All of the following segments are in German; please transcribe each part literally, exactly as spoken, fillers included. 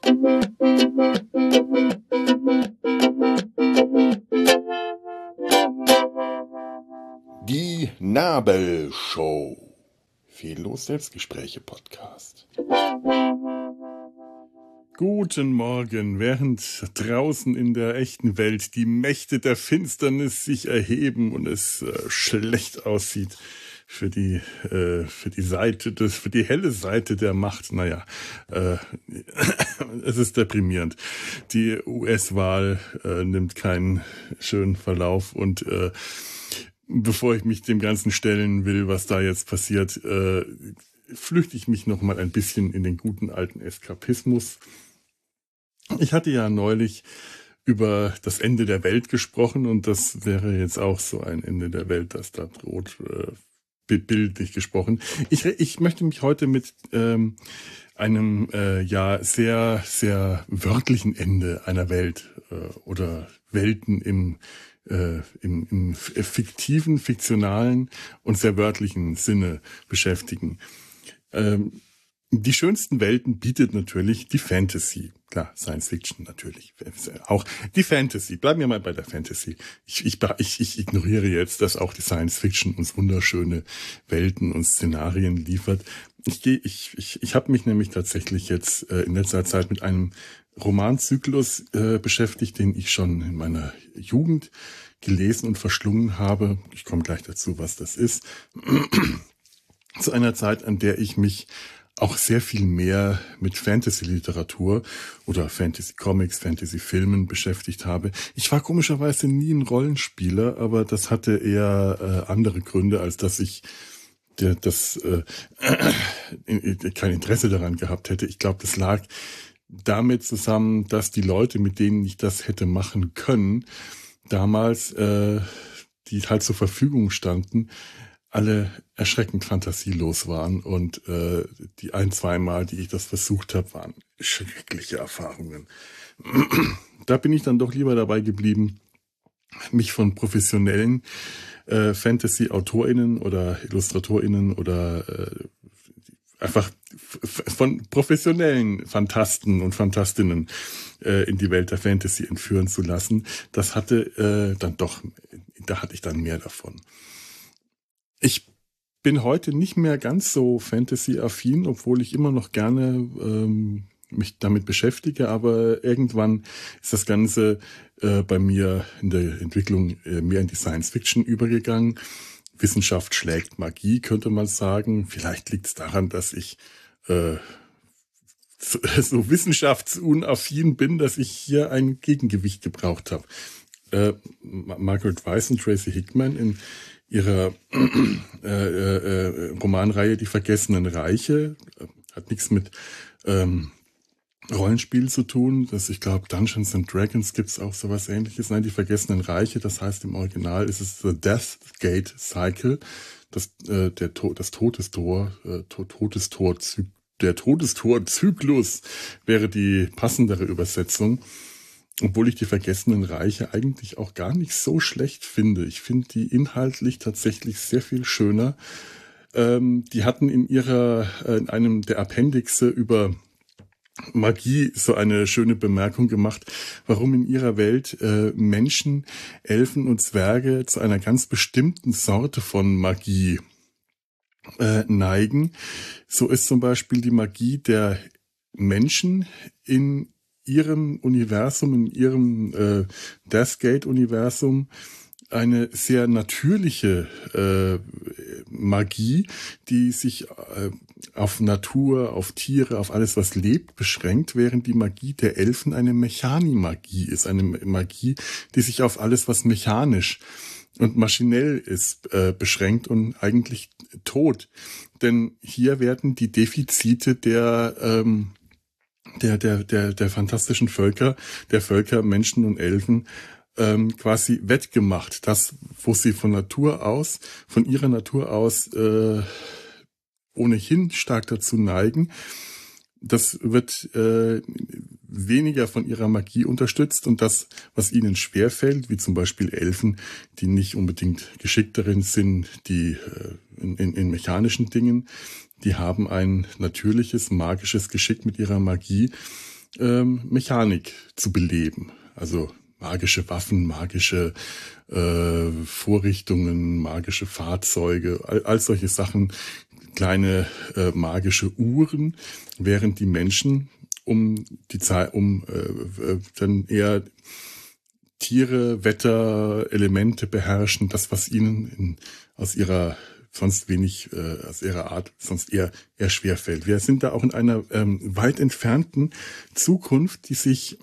Die Nabelshow. Fehllos Selbstgespräche Podcast. Guten Morgen, während draußen in der echten Welt die Mächte der Finsternis sich erheben und es äh, schlecht aussieht für die äh, für die Seite des für die helle Seite der Macht. Naja, äh, es ist deprimierend. Die U S-Wahl äh, nimmt keinen schönen Verlauf und äh, bevor ich mich dem Ganzen stellen will, was da jetzt passiert, äh, flüchte ich mich noch mal ein bisschen in den guten alten Eskapismus. Ich hatte ja neulich über das Ende der Welt gesprochen und das wäre jetzt auch so ein Ende der Welt, das da droht, äh, bildlich gesprochen. Ich, ich möchte mich heute mit ähm, einem äh, ja sehr, sehr wörtlichen Ende einer Welt äh, oder Welten im, äh, im, im fiktiven, fiktionalen und sehr wörtlichen Sinne beschäftigen. Ähm, Die schönsten Welten bietet natürlich die Fantasy. Klar, Science Fiction natürlich. Auch die Fantasy. Bleiben wir mal bei der Fantasy. Ich, ich, ich, ich ignoriere jetzt, dass auch die Science Fiction uns wunderschöne Welten und Szenarien liefert. Ich gehe, ich, ich, ich habe mich nämlich tatsächlich jetzt äh, in letzter Zeit mit einem Romanzyklus äh, beschäftigt, den ich schon in meiner Jugend gelesen und verschlungen habe. Ich komme gleich dazu, was das ist. Zu einer Zeit, an der ich mich auch sehr viel mehr mit Fantasy-Literatur oder Fantasy-Comics, Fantasy-Filmen beschäftigt habe. Ich war komischerweise nie ein Rollenspieler, aber das hatte eher äh, andere Gründe, als dass ich der, das äh, äh, kein Interesse daran gehabt hätte. Ich glaube, das lag damit zusammen, dass die Leute, mit denen ich das hätte machen können, damals, äh, die halt zur Verfügung standen, alle erschreckend fantasielos waren und äh, die ein, zwei Mal, die ich das versucht habe, waren schreckliche Erfahrungen. Da bin ich dann doch lieber dabei geblieben, mich von professionellen äh, Fantasy-AutorInnen oder IllustratorInnen oder äh, einfach f- von professionellen Fantasten und Fantastinnen äh, in die Welt der Fantasy entführen zu lassen. Das hatte äh, dann doch, da hatte ich dann mehr davon. Ich bin heute nicht mehr ganz so Fantasy-affin, obwohl ich immer noch gerne ähm, mich damit beschäftige, aber irgendwann ist das Ganze äh, bei mir in der Entwicklung äh, mehr in die Science-Fiction übergegangen. Wissenschaft schlägt Magie, könnte man sagen. Vielleicht liegt es daran, dass ich äh, so, so wissenschaftsunaffin bin, dass ich hier ein Gegengewicht gebraucht habe. Äh, Margaret Weis und Tracy Hickman in ihrer äh, äh, Romanreihe Die Vergessenen Reiche, hat nichts mit ähm, Rollenspiel zu tun. Das, ich glaube, Dungeons and Dragons gibt's auch sowas Ähnliches. Nein, Die Vergessenen Reiche, das heißt im Original ist es The Death Gate Cycle, das äh, der to das Todestor, äh, to Todestor der Todestor-Zyklus wäre die passendere Übersetzung. Obwohl ich Die Vergessenen Reiche eigentlich auch gar nicht so schlecht finde. Ich finde die inhaltlich tatsächlich sehr viel schöner. Ähm, die hatten in ihrer, äh, in einem der Appendixe über Magie so eine schöne Bemerkung gemacht, warum in ihrer Welt äh, Menschen, Elfen und Zwerge zu einer ganz bestimmten Sorte von Magie äh, neigen. So ist zum Beispiel die Magie der Menschen in ihrem Universum, in ihrem äh, Deathgate-Universum eine sehr natürliche äh, Magie, die sich äh, auf Natur, auf Tiere, auf alles, was lebt, beschränkt, während die Magie der Elfen eine Mechanimagie ist, eine Magie, die sich auf alles, was mechanisch und maschinell ist, äh, beschränkt und eigentlich tot. Denn hier werden die Defizite der ähm, der, der, der, der fantastischen Völker, der Völker, Menschen und Elfen, ähm, quasi wettgemacht. Das, wo sie von Natur aus, von ihrer Natur aus, äh, ohnehin stark dazu neigen. Das wird äh, weniger von ihrer Magie unterstützt und das, was ihnen schwerfällt, wie zum Beispiel Elfen, die nicht unbedingt geschickt darin sind, die äh, in, in, in mechanischen Dingen, die haben ein natürliches, magisches Geschick mit ihrer Magie ähm, Mechanik zu beleben. Also magische Waffen, magische äh, Vorrichtungen, magische Fahrzeuge, all, all solche Sachen, kleine äh, magische Uhren, während die Menschen um die Zeit, um äh, dann eher Tiere, Wetter, Elemente beherrschen, das, was ihnen in, aus ihrer sonst wenig, äh, aus ihrer Art sonst eher, eher schwer fällt. Wir sind da auch in einer ähm, weit entfernten Zukunft, die sich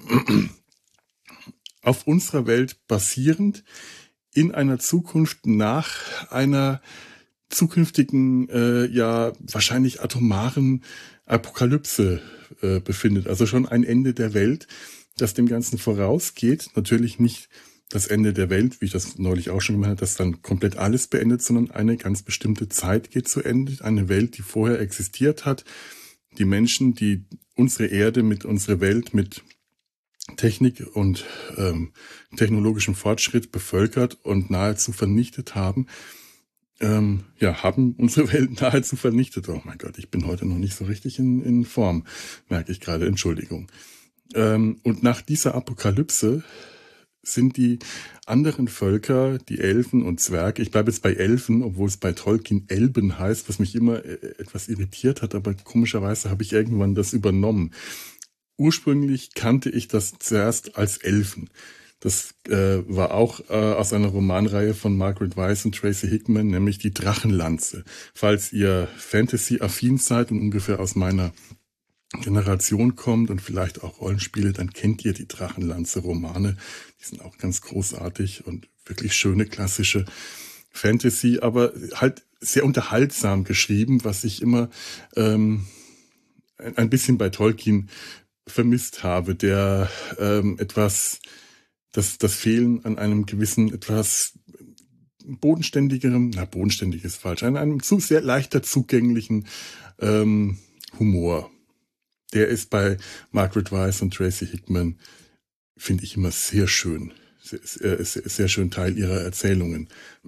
auf unserer Welt basierend in einer Zukunft nach einer zukünftigen, äh, ja wahrscheinlich atomaren Apokalypse äh, befindet. Also schon ein Ende der Welt, das dem Ganzen vorausgeht. Natürlich nicht das Ende der Welt, wie ich das neulich auch schon gemeint habe, dass dann komplett alles beendet, sondern eine ganz bestimmte Zeit geht zu Ende. Eine Welt, die vorher existiert hat. Die Menschen, die unsere Erde mit unserer Welt mit Technik und ähm, technologischem Fortschritt bevölkert und nahezu vernichtet haben, ähm, ja, haben unsere Welt nahezu vernichtet. Oh mein Gott, ich bin heute noch nicht so richtig in, in Form, merke ich gerade, Entschuldigung. Ähm, und nach dieser Apokalypse sind die anderen Völker, die Elfen und Zwerge, ich bleibe jetzt bei Elfen, obwohl es bei Tolkien Elben heißt, was mich immer äh, etwas irritiert hat, aber komischerweise habe ich irgendwann das übernommen. Ursprünglich kannte ich das zuerst als Elfen. Das äh, war auch äh, aus einer Romanreihe von Margaret Weis und Tracy Hickman, nämlich die Drachenlanze. Falls ihr Fantasy-affin seid und ungefähr aus meiner Generation kommt und vielleicht auch Rollenspiele, dann kennt ihr die Drachenlanze-Romane. Die sind auch ganz großartig und wirklich schöne klassische Fantasy, aber halt sehr unterhaltsam geschrieben, was ich immer ähm, ein bisschen bei Tolkien vermisst habe, der ähm, etwas, das, das Fehlen an einem gewissen, etwas bodenständigerem, na bodenständig ist falsch, an einem zu sehr leichter zugänglichen ähm, Humor. Der ist bei Margaret Weis und Tracy Hickman, finde ich immer sehr schön, sehr, sehr, sehr schön Teil ihrer Erzählungen.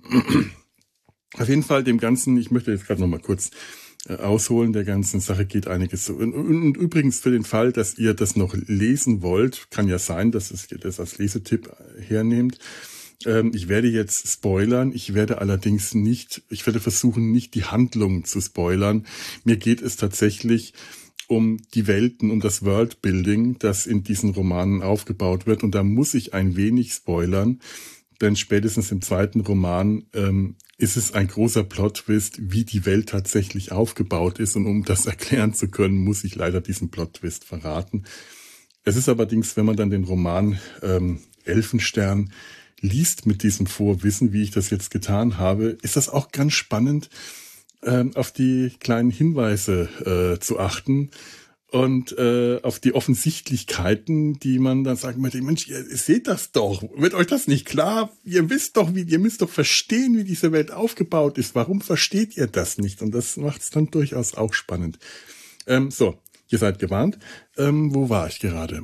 Auf jeden Fall dem Ganzen, ich möchte jetzt gerade noch mal kurz ausholen, der ganzen Sache geht einiges so. Und, und übrigens für den Fall, dass ihr das noch lesen wollt, kann ja sein, dass ihr das als Lesetipp hernehmt. Ähm, ich werde jetzt spoilern, ich werde allerdings nicht, ich werde versuchen, nicht die Handlung zu spoilern. Mir geht es tatsächlich um die Welten, um das Worldbuilding, das in diesen Romanen aufgebaut wird. Und da muss ich ein wenig spoilern, denn spätestens im zweiten Roman ähm, ist es ein großer Plot-Twist, wie die Welt tatsächlich aufgebaut ist. Und um das erklären zu können, muss ich leider diesen Plot-Twist verraten. Es ist allerdings, wenn man dann den Roman ähm, Elfenstern liest mit diesem Vorwissen, wie ich das jetzt getan habe, ist das auch ganz spannend, ähm, auf die kleinen Hinweise äh, zu achten und äh, auf die Offensichtlichkeiten, die man dann sagt, Mensch, ihr seht das doch, wird euch das nicht klar? Ihr wisst doch, wie, ihr müsst doch verstehen, wie diese Welt aufgebaut ist. Warum versteht ihr das nicht? Und das macht es dann durchaus auch spannend. Ähm, so, ihr seid gewarnt. Ähm, wo war ich gerade?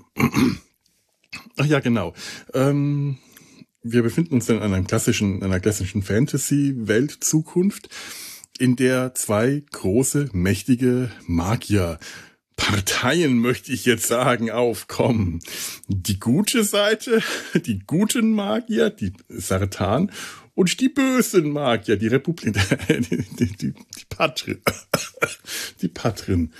Ach ja, genau. Ähm, wir befinden uns in einer klassischen, einer klassischen Fantasy-Welt-Zukunft, in der zwei große, mächtige Magier Parteien, möchte ich jetzt sagen, aufkommen. Die gute Seite, die guten Magier, die Sartan, und die bösen Magier, die Republik, die, die, die, die Patrin. Die Patrin.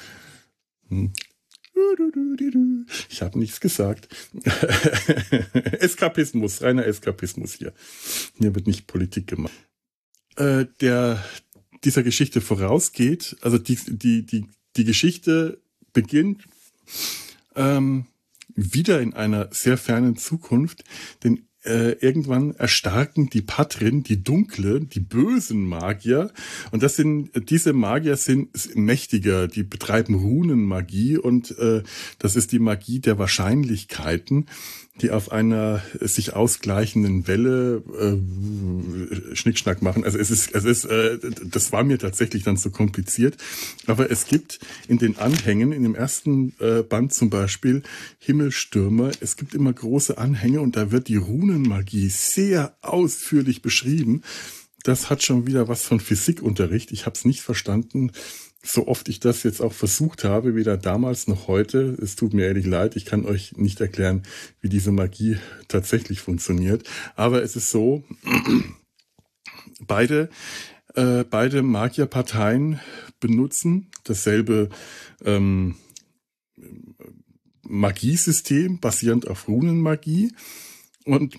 Ich habe nichts gesagt. Eskapismus, reiner Eskapismus hier. Hier wird nicht Politik gemacht. Äh, der dieser Geschichte vorausgeht, also die, die, die, die Geschichte beginnt ähm, wieder in einer sehr fernen Zukunft, denn äh, irgendwann erstarken die Patrin, die dunkle, die bösen Magier, und das sind diese Magier sind mächtiger, die betreiben Runenmagie, und äh, das ist die Magie der Wahrscheinlichkeiten, die auf einer sich ausgleichenden Welle äh, Schnickschnack machen. Also es ist, es ist, äh, das war mir tatsächlich dann zu kompliziert. Aber es gibt in den Anhängen, in dem ersten äh, Band zum Beispiel, Himmelstürmer, es gibt immer große Anhänge und da wird die Runenmagie sehr ausführlich beschrieben. Das hat schon wieder was von Physikunterricht. Ich habe es nicht verstanden. so oft ich das jetzt auch versucht habe, weder damals noch heute, es tut mir ehrlich leid, ich kann euch nicht erklären, wie diese Magie tatsächlich funktioniert. Aber es ist so, beide, äh, beide Magierparteien benutzen dasselbe ähm, Magiesystem, basierend auf Runenmagie, und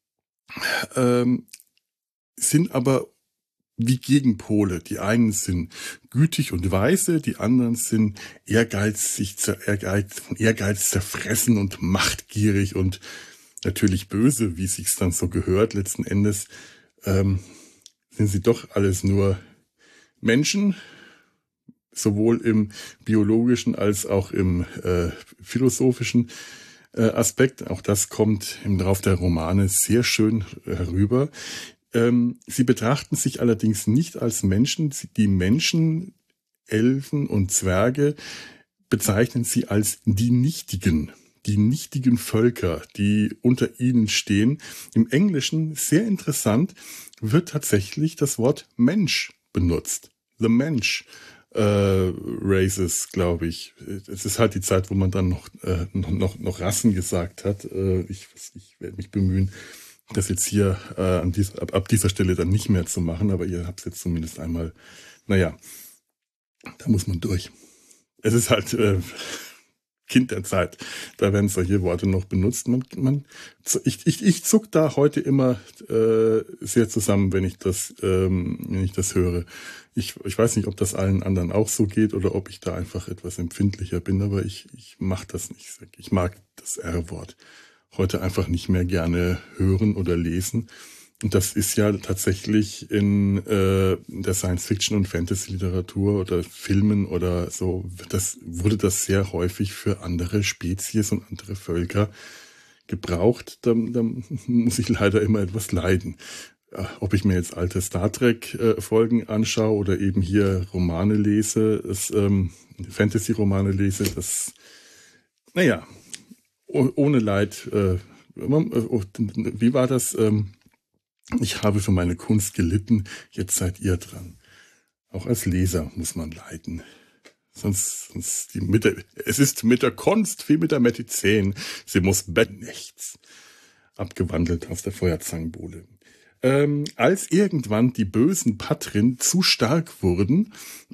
ähm, sind aber wie Gegenpole. Die einen sind gütig und weise, die anderen sind ehrgeizig, ehrgeiz, von Ehrgeiz zerfressen und machtgierig und natürlich böse, wie sich's dann so gehört. Letzten Endes ähm, sind sie doch alles nur Menschen, sowohl im biologischen als auch im äh, philosophischen äh, Aspekt. Auch das kommt im Lauf der Romane sehr schön herüber. Ähm, sie betrachten sich allerdings nicht als Menschen. Die Menschen, Elfen und Zwerge bezeichnen sie als die Nichtigen. Die nichtigen Völker, die unter ihnen stehen. Im Englischen, sehr interessant, wird tatsächlich das Wort Mensch benutzt. The Mensch äh, Races, glaube ich. Es ist halt die Zeit, wo man dann noch, äh, noch, noch, noch Rassen gesagt hat. Äh, ich ich werde mich bemühen, das jetzt hier äh, an dieser, ab, ab dieser Stelle dann nicht mehr zu machen, aber ihr habt es jetzt zumindest einmal, naja, da muss man durch. Es ist halt äh, Kind der Zeit, da werden solche Worte noch benutzt. Man, man, ich, ich, ich zuck da heute immer äh, sehr zusammen, wenn ich das, ähm, wenn ich das höre. Ich, ich weiß nicht, ob das allen anderen auch so geht oder ob ich da einfach etwas empfindlicher bin, aber ich, ich mache das nicht. Ich mag das R-Wort heute einfach nicht mehr gerne hören oder lesen. Und das ist ja tatsächlich in äh, der Science-Fiction- und Fantasy-Literatur oder Filmen oder so, das wurde das sehr häufig für andere Spezies und andere Völker gebraucht. Da, da muss ich leider immer etwas leiden. Ob ich mir jetzt alte Star Trek-Folgen anschaue oder eben hier Romane lese, das, ähm, Fantasy-Romane lese, das, naja, ohne Leid. Äh, wie war das? Ähm, ich habe für meine Kunst gelitten, jetzt seid ihr dran. Auch als Leser muss man leiden. Sonst, sonst die mit der, es ist mit der Kunst wie mit der Medizin. Sie muss benechts. Abgewandelt aus der Feuerzangenbowle. Ähm, als irgendwann die bösen Patrin zu stark wurden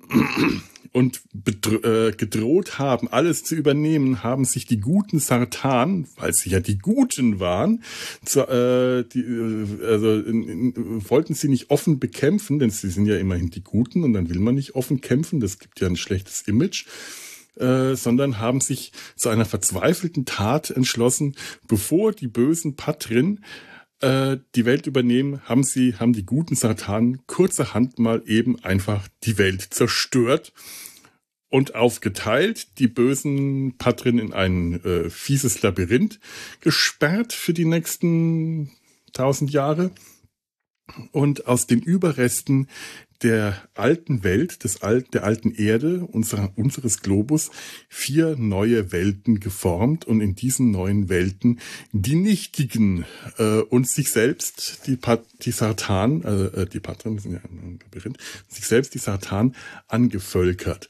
und äh, gedroht haben, alles zu übernehmen, haben sich die guten Sartan, weil sie ja die Guten waren, zu, äh, die, also in, in, wollten sie nicht offen bekämpfen, denn sie sind ja immerhin die Guten und dann will man nicht offen kämpfen, das gibt ja ein schlechtes Image. Äh, sondern haben sich zu einer verzweifelten Tat entschlossen, bevor die bösen Patrin äh, die Welt übernehmen, haben sie, haben die guten Sartanen kurzerhand mal eben einfach die Welt zerstört und aufgeteilt, die bösen Patrin in ein äh, fieses Labyrinth gesperrt für die nächsten tausend Jahre und aus den Überresten der alten Welt, des Al- der alten Erde, unserer, unseres Globus, vier neue Welten geformt und in diesen neuen Welten die Nichtigen äh, und sich selbst, die, Pat, die Sartan, äh, die Patrin, sind ja ein Labyrinth, sich selbst die Sartan angevölkert.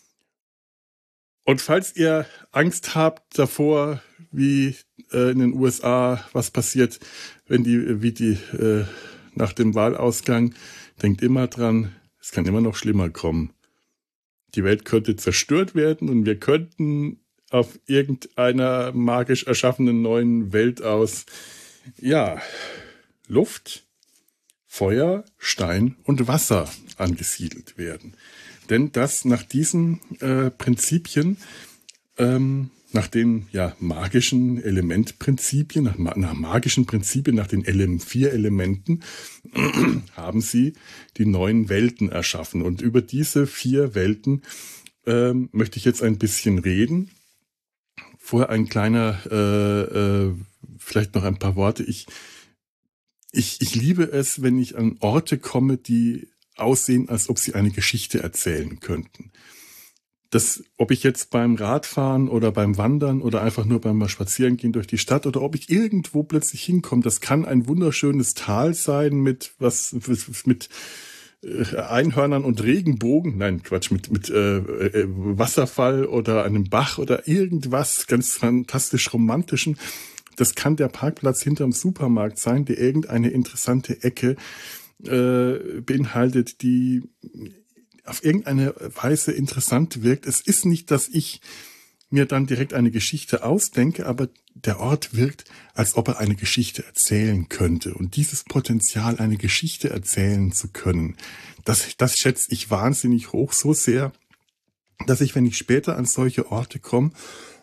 Und falls ihr Angst habt davor, wie äh, in den U S A was passiert, wenn die, wie die äh, nach dem Wahlausgang, denkt immer dran, es kann immer noch schlimmer kommen. Die Welt könnte zerstört werden und wir könnten auf irgendeiner magisch erschaffenen neuen Welt aus, ja, Luft, Feuer, Stein und Wasser angesiedelt werden. Denn das nach diesen äh, Prinzipien, ähm, nach den ja magischen Elementprinzipien, nach, nach magischen Prinzipien, nach den Ele- vier Elementen, haben sie die neuen Welten erschaffen. Und über diese vier Welten ähm, möchte ich jetzt ein bisschen reden. Vorher ein kleiner, äh, äh, vielleicht noch ein paar Worte. Ich, ich, ich liebe es, wenn ich an Orte komme, die aussehen, als ob sie eine Geschichte erzählen könnten. Das, ob ich jetzt beim Radfahren oder beim Wandern oder einfach nur beim Spazierengehen durch die Stadt oder ob ich irgendwo plötzlich hinkomme, das kann ein wunderschönes Tal sein mit was mit Einhörnern und Regenbogen, nein, Quatsch, mit, mit äh, äh, Wasserfall oder einem Bach oder irgendwas ganz fantastisch Romantischen. Das kann der Parkplatz hinterm Supermarkt sein, der irgendeine interessante Ecke äh, beinhaltet, die auf irgendeine Weise interessant wirkt. Es ist nicht, dass ich mir dann direkt eine Geschichte ausdenke, aber der Ort wirkt, als ob er eine Geschichte erzählen könnte. Und dieses Potenzial, eine Geschichte erzählen zu können, das, das schätze ich wahnsinnig hoch, so sehr, dass ich, wenn ich später an solche Orte komme,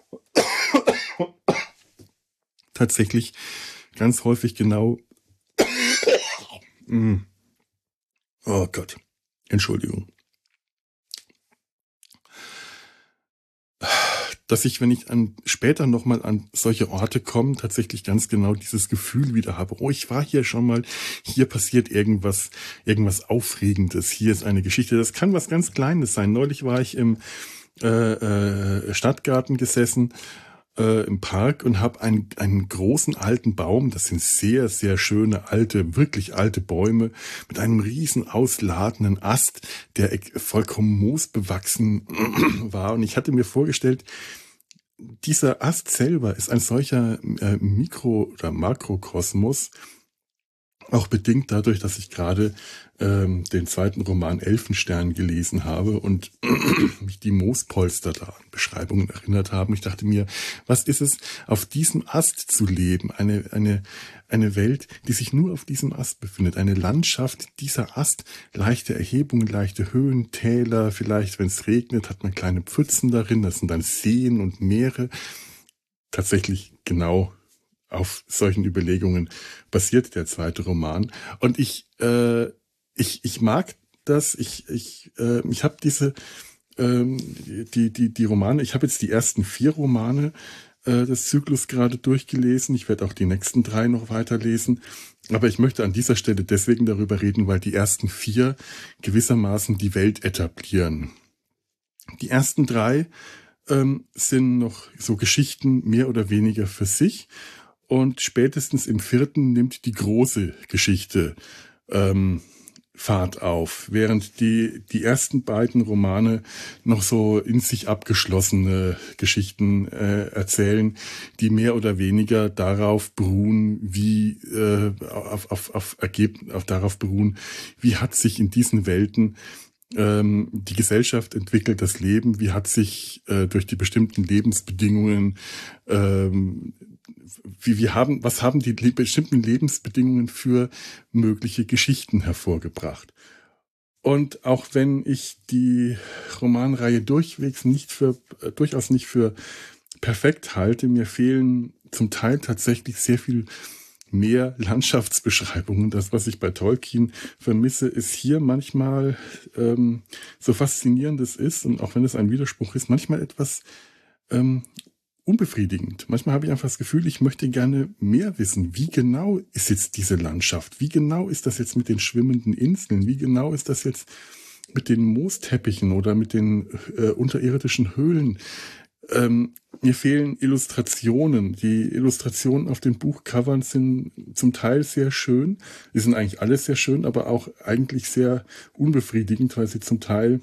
tatsächlich ganz häufig genau, oh Gott, Entschuldigung, dass ich, wenn ich an, später nochmal an solche Orte komme, tatsächlich ganz genau dieses Gefühl wieder habe. Oh, ich war hier schon mal, hier passiert irgendwas, irgendwas Aufregendes, hier ist eine Geschichte. Das kann was ganz Kleines sein. Neulich war ich im äh, äh, Stadtgarten gesessen, äh, im Park und habe einen, einen großen alten Baum, das sind sehr, sehr schöne, alte, wirklich alte Bäume, mit einem riesen ausladenden Ast, der vollkommen moosbewachsen war. Und ich hatte mir vorgestellt, dieser Ast selber ist ein solcher äh, Mikro- oder Makrokosmos, auch bedingt dadurch, dass ich gerade ähm, den zweiten Roman Elfenstern gelesen habe und mich die Moospolster da an Beschreibungen erinnert haben. Ich dachte mir, was ist es, auf diesem Ast zu leben? Eine, eine, eine Welt, die sich nur auf diesem Ast befindet. Eine Landschaft, dieser Ast, leichte Erhebungen, leichte Höhen, Täler. Vielleicht, wenn es regnet, hat man kleine Pfützen darin. Das sind dann Seen und Meere. Tatsächlich genau auf solchen Überlegungen basiert der zweite Roman. Und ich, äh, ich, ich mag das. Ich, ich, äh, ich habe diese, ähm, die, die, die Romane. Ich habe jetzt die ersten vier Romane äh, des Zyklus gerade durchgelesen. Ich werde auch die nächsten drei noch weiterlesen. Aber ich möchte an dieser Stelle deswegen darüber reden, weil die ersten vier gewissermaßen die Welt etablieren. Die ersten drei ähm, sind noch so Geschichten mehr oder weniger für sich. Und spätestens im vierten nimmt die große Geschichte ähm, Fahrt auf, während die die ersten beiden Romane noch so in sich abgeschlossene Geschichten äh, erzählen, die mehr oder weniger darauf beruhen, wie äh, auf auf auf Ergeb auf darauf beruhen, wie hat sich in diesen Welten ähm, die Gesellschaft entwickelt, das Leben, wie hat sich äh, durch die bestimmten Lebensbedingungen ähm, Wie, wir haben, was haben die bestimmten Lebensbedingungen für mögliche Geschichten hervorgebracht? Und auch wenn ich die Romanreihe durchwegs nicht für, äh, durchaus nicht für perfekt halte, mir fehlen zum Teil tatsächlich sehr viel mehr Landschaftsbeschreibungen. Das, was ich bei Tolkien vermisse, ist hier manchmal ähm, so faszinierend es ist, und auch wenn es ein Widerspruch ist, manchmal etwas ähm, unbefriedigend. Manchmal habe ich einfach das Gefühl, ich möchte gerne mehr wissen. Wie genau ist jetzt diese Landschaft? Wie genau ist das jetzt mit den schwimmenden Inseln? Wie genau ist das jetzt mit den Moosteppichen oder mit den äh, unterirdischen Höhlen? Ähm, mir fehlen Illustrationen. Die Illustrationen auf den Buchcovern sind zum Teil sehr schön. Die sind eigentlich alle sehr schön, aber auch eigentlich sehr unbefriedigend, weil sie zum Teil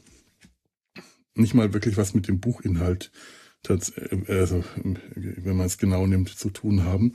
nicht mal wirklich was mit dem Buchinhalt, also wenn man es genau nimmt, zu tun haben.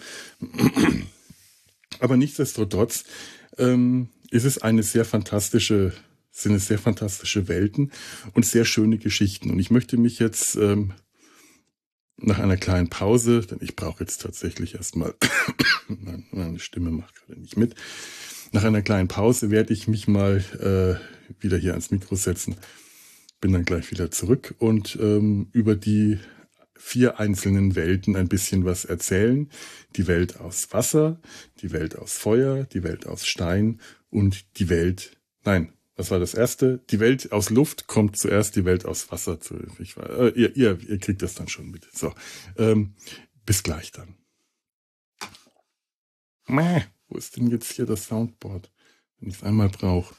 Aber nichtsdestotrotz ähm, ist es eine sehr fantastische, sind es sehr fantastische Welten und sehr schöne Geschichten. Und ich möchte mich jetzt ähm, nach einer kleinen Pause, denn ich brauche jetzt tatsächlich erstmal, meine Stimme macht gerade nicht mit, nach einer kleinen Pause werde ich mich mal äh, wieder hier ans Mikro setzen, bin dann gleich wieder zurück und ähm, über die vier einzelnen Welten ein bisschen was erzählen. Die Welt aus Wasser, die Welt aus Feuer, die Welt aus Stein und die Welt, nein, was war das erste? Die Welt aus Luft kommt zuerst, die Welt aus Wasser. Zu, ich, äh, ihr, ihr, ihr kriegt das dann schon mit. So, ähm, bis gleich dann. Mäh, wo ist denn jetzt hier das Soundboard, wenn ich es einmal brauche?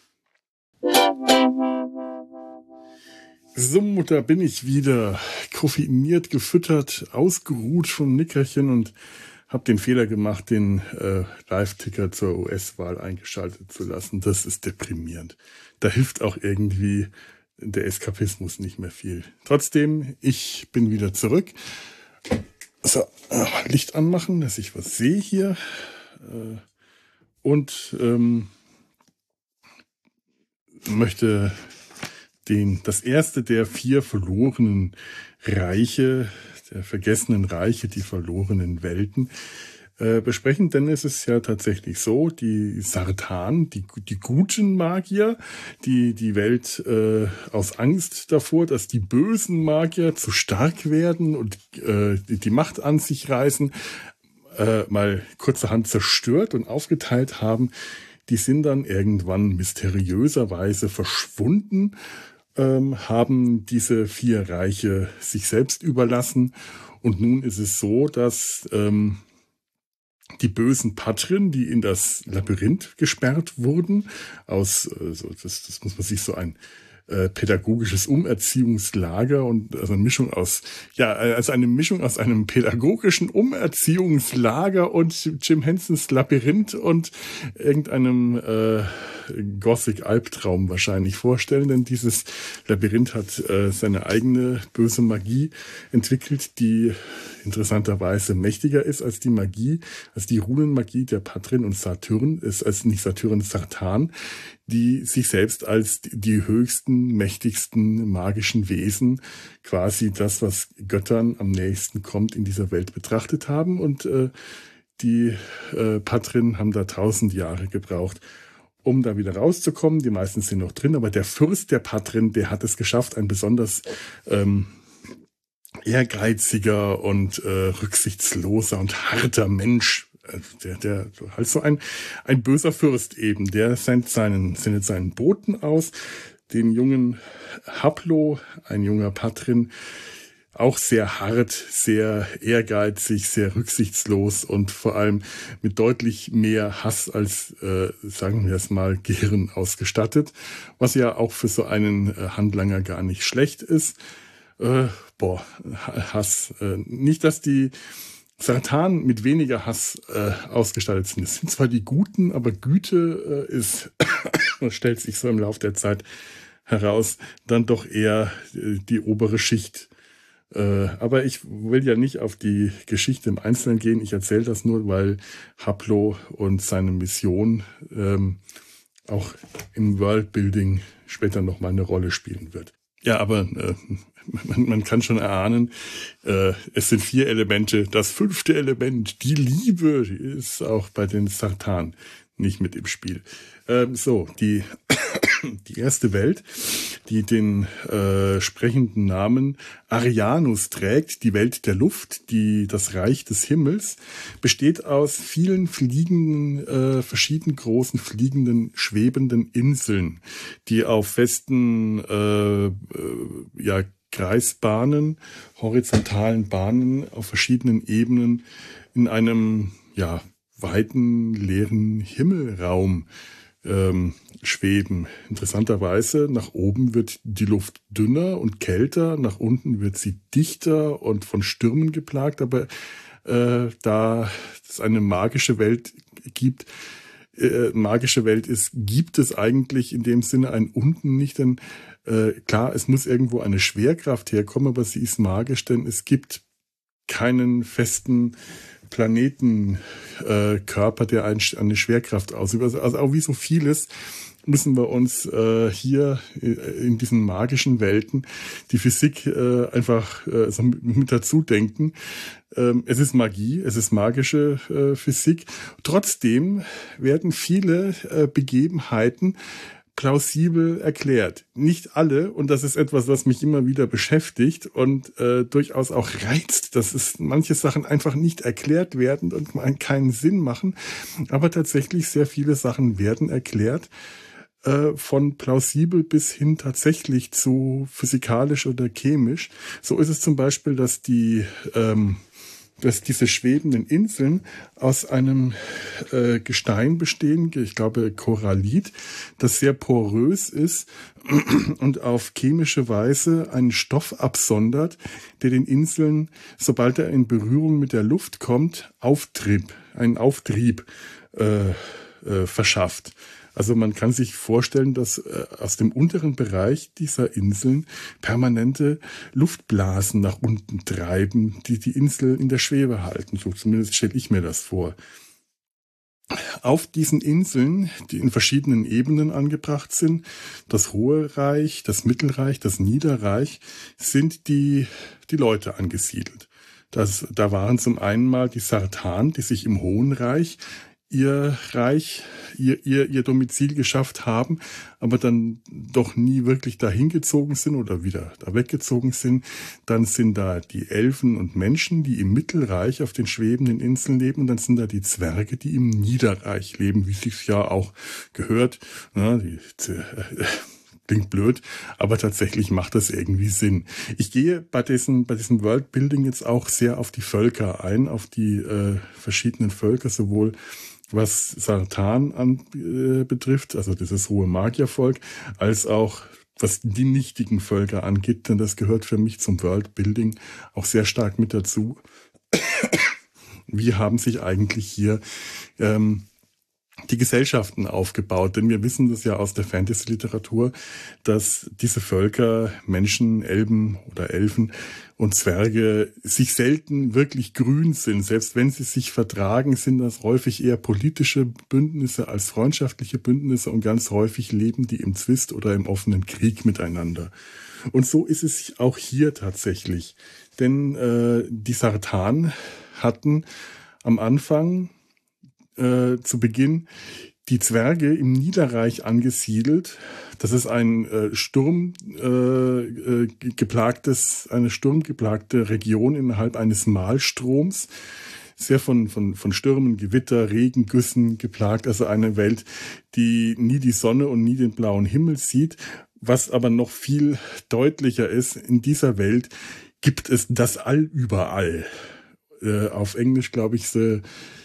So, da bin ich wieder, koffeiniert, gefüttert, ausgeruht vom Nickerchen und habe den Fehler gemacht, den äh, Live-Ticker zur U S-Wahl eingeschaltet zu lassen. Das ist deprimierend. Da hilft auch irgendwie der Eskapismus nicht mehr viel. Trotzdem, ich bin wieder zurück. So, äh, Licht anmachen, dass ich was sehe hier. Äh, und ähm, möchte den, das erste der vier verlorenen Reiche, der vergessenen Reiche, die verlorenen Welten, äh, besprechen, denn es ist ja tatsächlich so, die Sartan, die, die guten Magier, die die Welt äh, aus Angst davor, dass die bösen Magier zu stark werden und äh, die, die Macht an sich reißen, äh, mal kurzerhand zerstört und aufgeteilt haben, die sind dann irgendwann mysteriöserweise verschwunden, ähm, haben diese vier Reiche sich selbst überlassen. Und nun ist es so, dass ähm, die bösen Patren, die in das Labyrinth gesperrt wurden, aus, also das, das muss man sich so ein äh, pädagogisches Umerziehungslager und also eine Mischung aus, ja, also eine Mischung aus einem pädagogischen Umerziehungslager und Jim Hensons Labyrinth und irgendeinem äh, Gothic-Albtraum wahrscheinlich vorstellen, denn dieses Labyrinth hat äh, seine eigene böse Magie entwickelt, die interessanterweise mächtiger ist als die Magie, als die Runenmagie der Patrin und Saturn, ist als nicht Saturn, Sartan, die sich selbst als die höchsten, mächtigsten magischen Wesen, quasi das, was Göttern am nächsten kommt, in dieser Welt betrachtet haben. Und äh, die äh, Patrin haben da tausend Jahre gebraucht, um da wieder rauszukommen. Die meisten sind noch drin, aber der Fürst der Patrin, der hat es geschafft, ein besonders ähm, ehrgeiziger und äh, rücksichtsloser und harter Mensch, der, der halt so ein, ein böser Fürst eben, der sendet seinen, sendet seinen Boten aus, den jungen Haplo, ein junger Patrin, auch sehr hart, sehr ehrgeizig, sehr rücksichtslos und vor allem mit deutlich mehr Hass als, äh, sagen wir es mal, Gehirn ausgestattet, was ja auch für so einen äh, Handlanger gar nicht schlecht ist. Äh, boah, Hass. Äh, nicht, dass die Sartan mit weniger Hass äh, ausgestattet sind. Es sind zwar die Guten, aber Güte äh, ist, stellt sich so im Laufe der Zeit heraus, dann doch eher äh, die obere Schicht. Äh, aber ich will ja nicht auf die Geschichte im Einzelnen gehen. Ich erzähle das nur, weil Haplo und seine Mission ähm, auch im Worldbuilding später noch mal eine Rolle spielen wird. Ja, aber äh, man, man kann schon erahnen, äh, es sind vier Elemente. Das fünfte Element, die Liebe, ist auch bei den Sartan nicht mit im Spiel. Ähm, so, die, die erste Welt, die den äh, sprechenden Namen Arianus trägt, die Welt der Luft, die das Reich des Himmels, besteht aus vielen fliegenden, äh, verschieden großen fliegenden, schwebenden Inseln, die auf festen äh, äh, ja, Kreisbahnen, horizontalen Bahnen auf verschiedenen Ebenen in einem ja weiten, leeren Himmelraum ähm, schweben. Interessanterweise, nach oben wird die Luft dünner und kälter, nach unten wird sie dichter und von Stürmen geplagt, aber äh, da es eine magische Welt gibt, äh, magische Welt ist, gibt es eigentlich in dem Sinne ein Unten nicht, denn äh, klar, es muss irgendwo eine Schwerkraft herkommen, aber sie ist magisch, denn es gibt keinen festen Planetenkörper, äh, der ein, eine Schwerkraft ausübt. Also, also auch wie so vieles müssen wir uns äh, hier in diesen magischen Welten die Physik äh, einfach äh, so mit, mit dazu denken. Ähm, es ist Magie, es ist magische äh, Physik. Trotzdem werden viele äh, Begebenheiten plausibel erklärt. Nicht alle, und das ist etwas, was mich immer wieder beschäftigt und äh, durchaus auch reizt, dass es manche Sachen einfach nicht erklärt werden und keinen Sinn machen, aber tatsächlich sehr viele Sachen werden erklärt, äh, von plausibel bis hin tatsächlich zu physikalisch oder chemisch. So ist es zum Beispiel, dass die ähm, dass diese schwebenden Inseln aus einem äh, Gestein bestehen, ich glaube Korallit, das sehr porös ist und auf chemische Weise einen Stoff absondert, der den Inseln, sobald er in Berührung mit der Luft kommt, Auftrieb, einen Auftrieb äh, äh, verschafft. Also man kann sich vorstellen, dass äh, aus dem unteren Bereich dieser Inseln permanente Luftblasen nach unten treiben, die die Insel in der Schwebe halten. So zumindest stelle ich mir das vor. Auf diesen Inseln, die in verschiedenen Ebenen angebracht sind, das Hohe Reich, das Mittelreich, das Niederreich, sind die, die Leute angesiedelt. Das, da waren zum einen mal die Sartan, die sich im Hohen Reich ihr Reich, ihr, ihr, ihr Domizil geschafft haben, aber dann doch nie wirklich dahin gezogen sind oder wieder da weggezogen sind. Dann sind da die Elfen und Menschen, die im Mittelreich auf den schwebenden Inseln leben. Und dann sind da die Zwerge, die im Niederreich leben, wie sich's ja auch gehört. Ja, die, äh, klingt blöd, aber tatsächlich macht das irgendwie Sinn. Ich gehe bei diesem, bei diesem Worldbuilding jetzt auch sehr auf die Völker ein, auf die äh, verschiedenen Völker, sowohl was Sartan an, äh, betrifft, also dieses hohe Magiervolk, als auch was die nichtigen Völker angeht, denn das gehört für mich zum Worldbuilding auch sehr stark mit dazu. Wie haben sich eigentlich hier ähm, die Gesellschaften aufgebaut? Denn wir wissen das ja aus der Fantasy-Literatur, dass diese Völker, Menschen, Elben oder Elfen und Zwerge sich selten wirklich grün sind. Selbst wenn sie sich vertragen, sind das häufig eher politische Bündnisse als freundschaftliche Bündnisse und ganz häufig leben die im Zwist oder im offenen Krieg miteinander. Und so ist es auch hier tatsächlich. Denn äh, die Sartan hatten am Anfang Äh, zu Beginn die Zwerge im Niederreich angesiedelt. Das ist ein äh, Sturm äh, äh, geplagtes, eine sturmgeplagte Region innerhalb eines Malstroms. Sehr von, von, von Stürmen, Gewitter, Regengüssen geplagt. Also eine Welt, die nie die Sonne und nie den blauen Himmel sieht. Was aber noch viel deutlicher ist, in dieser Welt gibt es das All überall. Äh, auf Englisch glaube ich, so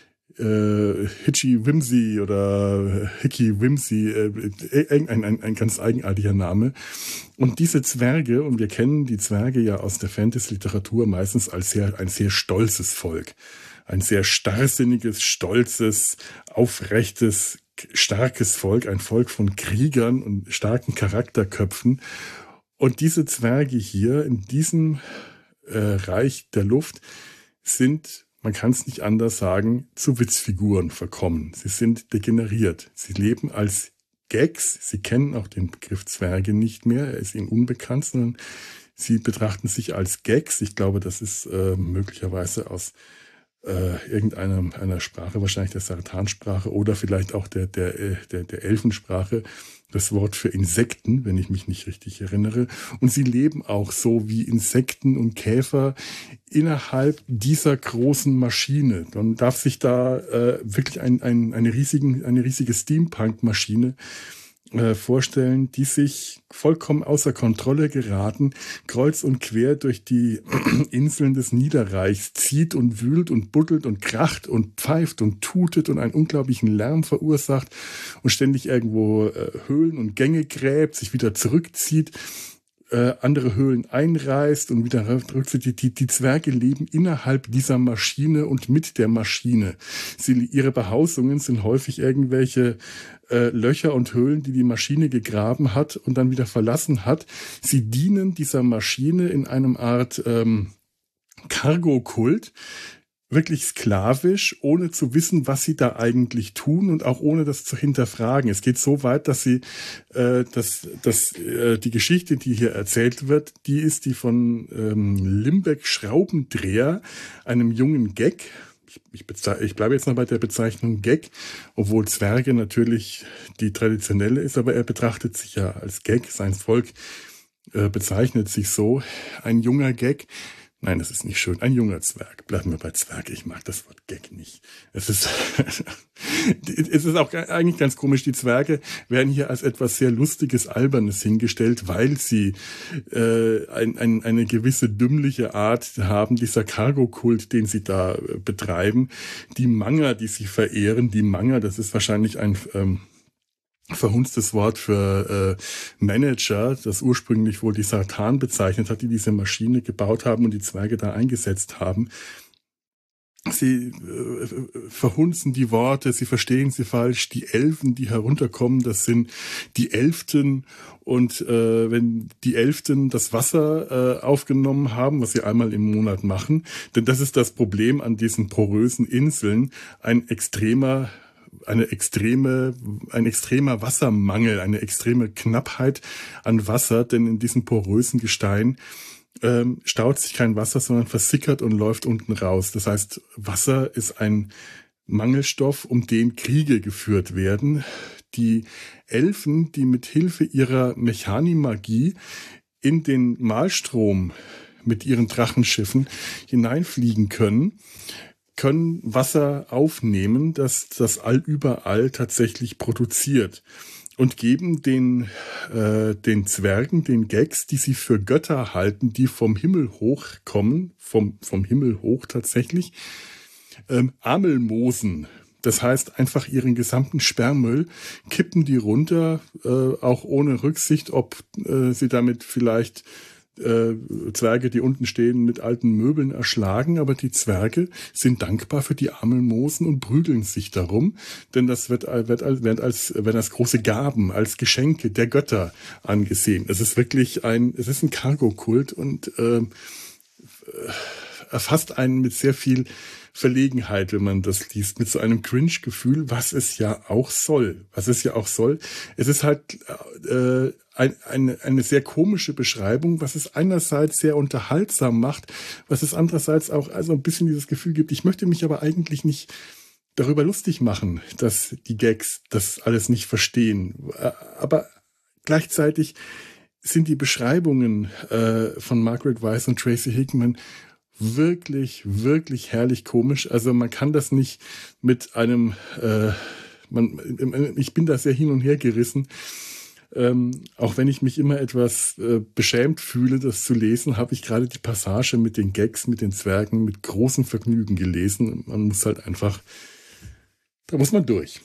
Äh, Hitchy Whimsy oder Hickey Whimsy, äh, ein, ein, ein ganz eigenartiger Name. Und diese Zwerge, und wir kennen die Zwerge ja aus der Fantasy-Literatur meistens als sehr, ein sehr stolzes Volk. Ein sehr starrsinniges, stolzes, aufrechtes, starkes Volk. Ein Volk von Kriegern und starken Charakterköpfen. Und diese Zwerge hier in diesem äh, Reich der Luft sind, man kann es nicht anders sagen, zu Witzfiguren verkommen. Sie sind degeneriert. Sie leben als Gags. Sie kennen auch den Begriff Zwerge nicht mehr. Er ist ihnen unbekannt, sondern sie betrachten sich als Gags. Ich glaube, das ist äh, möglicherweise aus äh, irgendeiner einer Sprache, wahrscheinlich der Sartansprache oder vielleicht auch der, der, der, der Elfensprache, das Wort für Insekten, wenn ich mich nicht richtig erinnere. Und sie leben auch so wie Insekten und Käfer innerhalb dieser großen Maschine. Man darf sich da äh, wirklich ein, ein, eine, riesigen, eine riesige Steampunk-Maschine äh, vorstellen, die sich vollkommen außer Kontrolle geraten, kreuz und quer durch die Inseln des Niederreichs zieht und wühlt und buddelt und kracht und pfeift und tutet und einen unglaublichen Lärm verursacht und ständig irgendwo äh, Höhlen und Gänge gräbt, sich wieder zurückzieht, äh, andere Höhlen einreißt und wieder zurückzieht. Die, die, die Zwerge leben innerhalb dieser Maschine und mit der Maschine. Sie, ihre Behausungen sind häufig irgendwelche äh, Löcher und Höhlen, die die Maschine gegraben hat und dann wieder verlassen hat. Sie dienen dieser Maschine in einem Art ähm, Cargo-Kult, wirklich sklavisch, ohne zu wissen, was sie da eigentlich tun und auch ohne das zu hinterfragen. Es geht so weit, dass sie, äh, dass, dass äh, die Geschichte, die hier erzählt wird, die ist die von ähm, Limbeck Schraubendreher, einem jungen Gag. Ich, ich, bezei- ich bleibe jetzt noch bei der Bezeichnung Gag, obwohl Zwerge natürlich die traditionelle ist, aber er betrachtet sich ja als Gag. Sein Volk äh, bezeichnet sich so. Ein junger Gag, Nein, das ist nicht schön. Ein junger Zwerg. Bleiben wir bei Zwerg. Ich mag das Wort Gag nicht. Es ist, es ist auch eigentlich ganz komisch. Die Zwerge werden hier als etwas sehr Lustiges, Albernes hingestellt, weil sie äh, ein, ein, eine gewisse dümmliche Art haben, dieser Cargo-Kult, den sie da äh, betreiben. Die Manger, die sie verehren, die Manger, das ist wahrscheinlich ein... Ähm, verhunstes Wort für äh, Manager, das ursprünglich wohl die Satan bezeichnet hat, die diese Maschine gebaut haben und die Zwerge da eingesetzt haben. Sie äh, verhunzen die Worte, sie verstehen sie falsch. Die Elfen, die herunterkommen, das sind die Elften. Und äh, wenn die Elften das Wasser äh, aufgenommen haben, was sie einmal im Monat machen, denn das ist das Problem an diesen porösen Inseln, ein extremer eine extreme, ein extremer Wassermangel, eine extreme Knappheit an Wasser, denn in diesem porösen Gestein ähm, staut sich kein Wasser, sondern versickert und läuft unten raus. Das heißt, Wasser ist ein Mangelstoff, um den Kriege geführt werden. Die Elfen, die mit Hilfe ihrer Mechanimagie in den Malstrom mit ihren Drachenschiffen hineinfliegen können, können Wasser aufnehmen, das das Allüberall tatsächlich produziert und geben den äh, den Zwergen, den Gex, die sie für Götter halten, die vom Himmel hoch kommen, vom vom Himmel hoch tatsächlich, ähm, Amelmosen. Das heißt, einfach ihren gesamten Sperrmüll kippen die runter, äh, auch ohne Rücksicht, ob äh, sie damit vielleicht Zwerge, die unten stehen, mit alten Möbeln erschlagen, aber die Zwerge sind dankbar für die Amelmosen und prügeln sich darum, denn das wird, wird, wird als, werden als große Gaben, als Geschenke der Götter angesehen. Es ist wirklich ein, es ist ein Cargo-Kult und äh, erfasst einen mit sehr viel Verlegenheit, wenn man das liest, mit so einem Cringe-Gefühl, was es ja auch soll. Was es ja auch soll. Es ist halt äh, ein, eine, eine sehr komische Beschreibung, was es einerseits sehr unterhaltsam macht, was es andererseits auch also ein bisschen dieses Gefühl gibt, ich möchte mich aber eigentlich nicht darüber lustig machen, dass die Gags das alles nicht verstehen. Aber gleichzeitig sind die Beschreibungen äh, von Margaret Weis und Tracy Hickman wirklich, wirklich herrlich komisch. Also man kann das nicht mit einem, äh, man, ich bin da sehr hin und her gerissen. Ähm, auch wenn ich mich immer etwas äh, beschämt fühle, das zu lesen, habe ich gerade die Passage mit den Gags, mit den Zwergen mit großem Vergnügen gelesen. Man muss halt einfach, da muss man durch.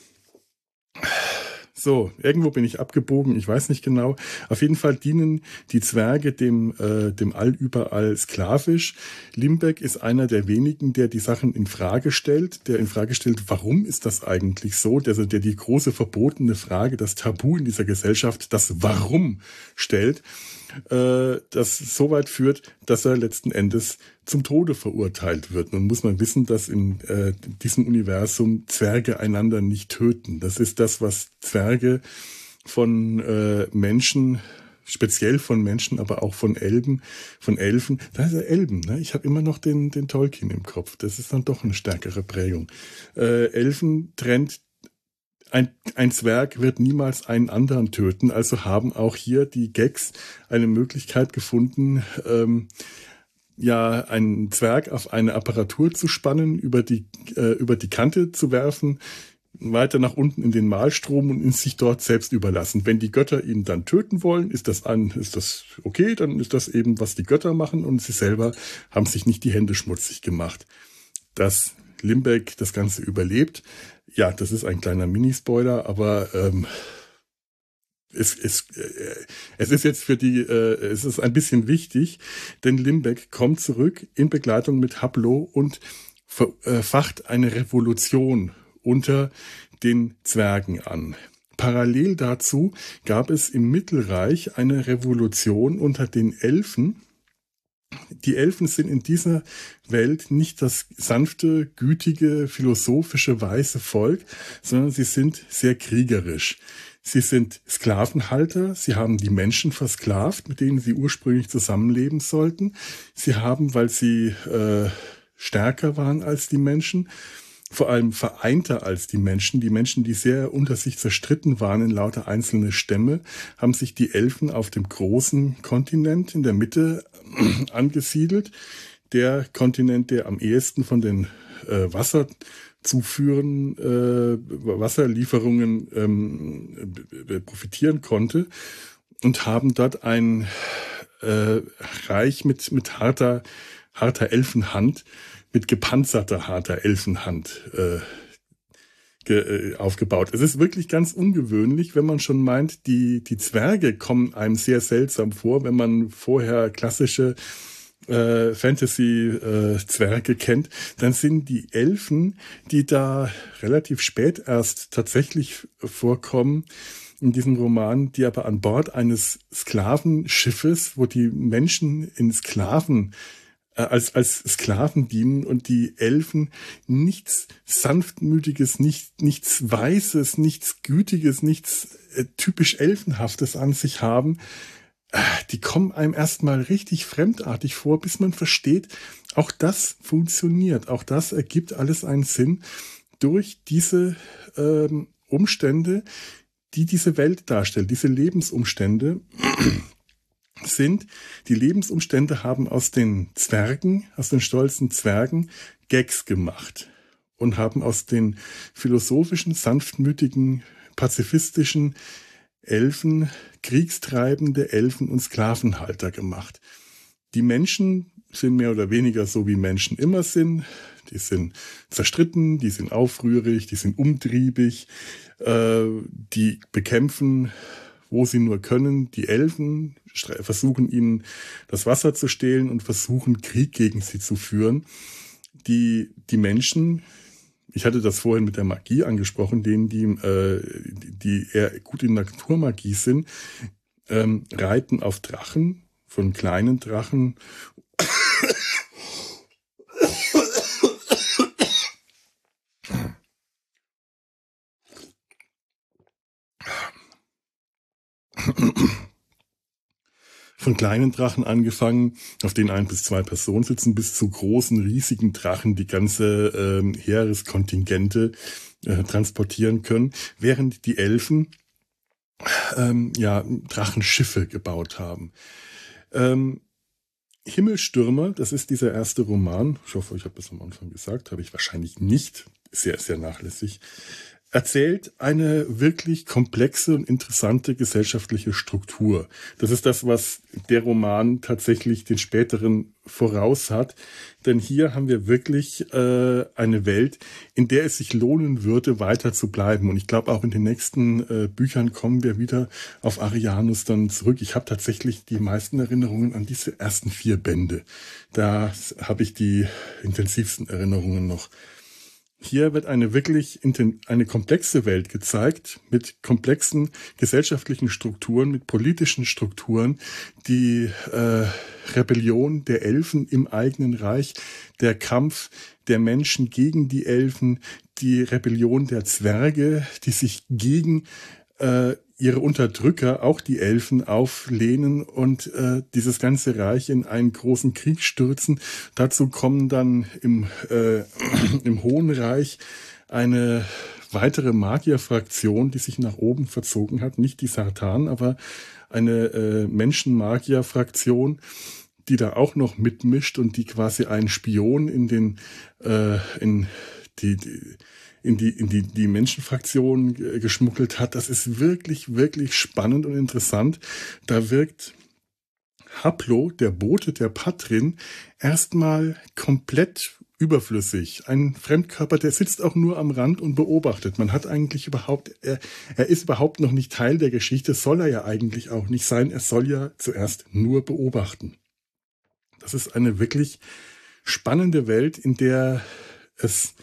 So, irgendwo bin ich abgebogen, ich weiß nicht genau. Auf jeden Fall dienen die Zwerge dem, äh, dem Allüberall sklavisch. Limbeck ist einer der wenigen, der die Sachen in Frage stellt, der in Frage stellt, warum ist das eigentlich so, der, der die große verbotene Frage, das Tabu in dieser Gesellschaft, das Warum stellt, äh, das so weit führt, dass er letzten Endes zum Tode verurteilt wird. Nun muss man wissen, dass in äh, diesem Universum Zwerge einander nicht töten. Das ist das, was Zwerge von äh, Menschen, speziell von Menschen, aber auch von Elben, von Elfen, da ist er Elben, ne? Ich habe immer noch den, den Tolkien im Kopf. Das ist dann doch eine stärkere Prägung. Äh, Elfen trennt Ein, ein Zwerg wird niemals einen anderen töten, also haben auch hier die Gags eine Möglichkeit gefunden, ähm, ja, einen Zwerg auf eine Apparatur zu spannen, über die, äh, über die Kante zu werfen, weiter nach unten in den Malstrom und in sich dort selbst überlassen. Wenn die Götter ihn dann töten wollen, ist das an, ist das okay, dann ist das eben, was die Götter machen und sie selber haben sich nicht die Hände schmutzig gemacht. Dass Limbeck das Ganze überlebt, ja, das ist ein kleiner Minispoiler, aber ähm, es, es, äh, es ist jetzt für die, äh, es ist ein bisschen wichtig, denn Limbeck kommt zurück in Begleitung mit Hablo und verfacht eine Revolution unter den Zwergen an. Parallel dazu gab es im Mittelreich eine Revolution unter den Elfen. Die Elfen sind in dieser Welt nicht das sanfte, gütige, philosophische, weise Volk, sondern sie sind sehr kriegerisch. Sie sind Sklavenhalter, sie haben die Menschen versklavt, mit denen sie ursprünglich zusammenleben sollten. Sie haben, weil sie äh, stärker waren als die Menschen, vor allem vereinter als die Menschen. Die Menschen, die sehr unter sich zerstritten waren in lauter einzelne Stämme, haben sich die Elfen auf dem großen Kontinent in der Mitte angesiedelt. der Kontinent, der am ehesten von den äh, Wasserzuführen, äh, Wasserlieferungen ähm, profitieren konnte und haben dort ein äh, Reich mit, mit harter, harter Elfenhand, mit gepanzerter harter Elfenhand äh, ge, äh, aufgebaut. Es ist wirklich ganz ungewöhnlich, wenn man schon meint, die, die Zwerge kommen einem sehr seltsam vor, wenn man vorher klassische äh, Fantasy-Zwerge äh, kennt, dann sind die Elfen, die da relativ spät erst tatsächlich vorkommen, in diesem Roman, die aber an Bord eines Sklavenschiffes, wo die Menschen in Sklaven äh, als als Sklaven dienen und die Elfen nichts sanftmütiges, nicht nichts Weißes, nichts Gütiges, nichts äh, typisch Elfenhaftes an sich haben, äh, die kommen einem erstmal richtig fremdartig vor, bis man versteht, auch das funktioniert, auch das ergibt alles einen Sinn durch diese ähm, Umstände, die diese Welt darstellt, diese Lebensumstände sind, die Lebensumstände haben aus den Zwergen, aus den stolzen Zwergen Gags gemacht und haben aus den philosophischen, sanftmütigen, pazifistischen Elfen kriegstreibende Elfen und Sklavenhalter gemacht. Die Menschen sind mehr oder weniger so, wie Menschen immer sind. Die sind zerstritten, die sind aufrührig, die sind umtriebig, äh, die bekämpfen, wo sie nur können, die Elfen, versuchen ihnen das Wasser zu stehlen und versuchen Krieg gegen sie zu führen. Die, die Menschen, ich hatte das vorhin mit der Magie angesprochen, denen die, äh, die eher gut in Naturmagie sind, ähm, reiten auf Drachen, von kleinen Drachen. Von kleinen Drachen angefangen, auf denen ein bis zwei Personen sitzen, bis zu großen, riesigen Drachen, die ganze ähm, Heereskontingente äh, transportieren können, während die Elfen ähm, ja Drachenschiffe gebaut haben. Ähm, Himmelstürmer, das ist dieser erste Roman. Ich hoffe, ich habe das am Anfang gesagt, habe ich wahrscheinlich nicht. Sehr, sehr nachlässig. Erzählt eine wirklich komplexe und interessante gesellschaftliche Struktur. Das ist das, was der Roman tatsächlich den späteren voraus hat. Denn hier haben wir wirklich äh, eine Welt, in der es sich lohnen würde, weiter zu bleiben. Und ich glaube, auch in den nächsten äh, Büchern kommen wir wieder auf Arianus dann zurück. Ich habe tatsächlich die meisten Erinnerungen an diese ersten vier Bände. Da habe ich die intensivsten Erinnerungen noch. Hier wird eine wirklich eine komplexe Welt gezeigt, mit komplexen gesellschaftlichen Strukturen, mit politischen Strukturen, die äh, Rebellion der Elfen im eigenen Reich, der Kampf der Menschen gegen die Elfen, die Rebellion der Zwerge, die sich gegen äh, ihre Unterdrücker, auch die Elfen, auflehnen und äh, dieses ganze Reich in einen großen Krieg stürzen. Dazu kommen dann im, äh, im Hohen Reich eine weitere Magierfraktion, die sich nach oben verzogen hat. Nicht die Sartan, aber eine äh, Menschenmagierfraktion, die da auch noch mitmischt und die quasi einen Spion in den äh, in die, die in die, in die, die Menschenfraktion geschmuggelt hat. Das ist wirklich, wirklich spannend und interessant. Da wirkt Haplo, der Bote der Patrin, erstmal komplett überflüssig. Ein Fremdkörper, der sitzt auch nur am Rand und beobachtet. Man hat eigentlich überhaupt, er, er ist überhaupt noch nicht Teil der Geschichte, soll er ja eigentlich auch nicht sein. Er soll ja zuerst nur beobachten. Das ist eine wirklich spannende Welt, in der es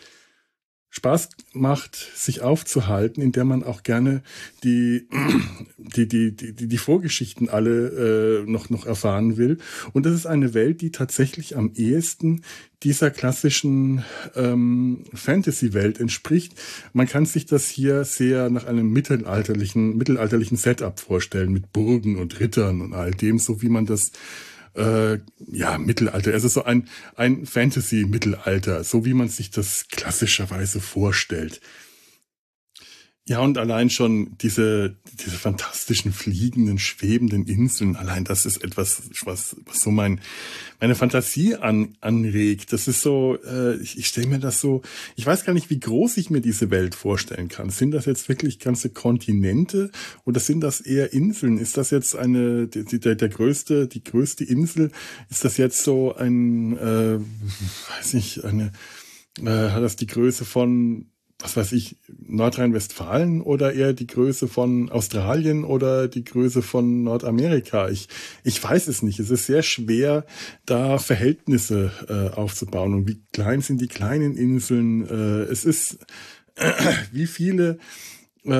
Spaß macht, sich aufzuhalten, in der man auch gerne die die die die die Vorgeschichten alle äh, noch noch erfahren will. Und das ist eine Welt, die tatsächlich am ehesten dieser klassischen ähm, Fantasy-Welt entspricht. Man kann sich das hier sehr nach einem mittelalterlichen mittelalterlichen Setup vorstellen, mit Burgen und Rittern und all dem, so wie man das Äh, ja, Mittelalter, es ist so ein, ein Fantasy-Mittelalter, so wie man sich das klassischerweise vorstellt. Ja, und allein schon diese, diese fantastischen fliegenden, schwebenden Inseln, allein das ist etwas, was, was so mein, meine Fantasie an, anregt. Das ist so, äh, ich, ich stelle mir das so, ich weiß gar nicht, wie groß ich mir diese Welt vorstellen kann. Sind das jetzt wirklich ganze Kontinente oder sind das eher Inseln? Ist das jetzt eine, die, der, der größte, die größte Insel? Ist das jetzt so ein, äh, weiß nicht, eine, äh, hat das die Größe von, was weiß ich, Nordrhein-Westfalen oder eher die Größe von Australien oder die Größe von Nordamerika? Ich, ich weiß es nicht. Es ist sehr schwer, da Verhältnisse äh, aufzubauen. Und wie klein sind die kleinen Inseln? Äh, es ist, äh, wie viele, äh,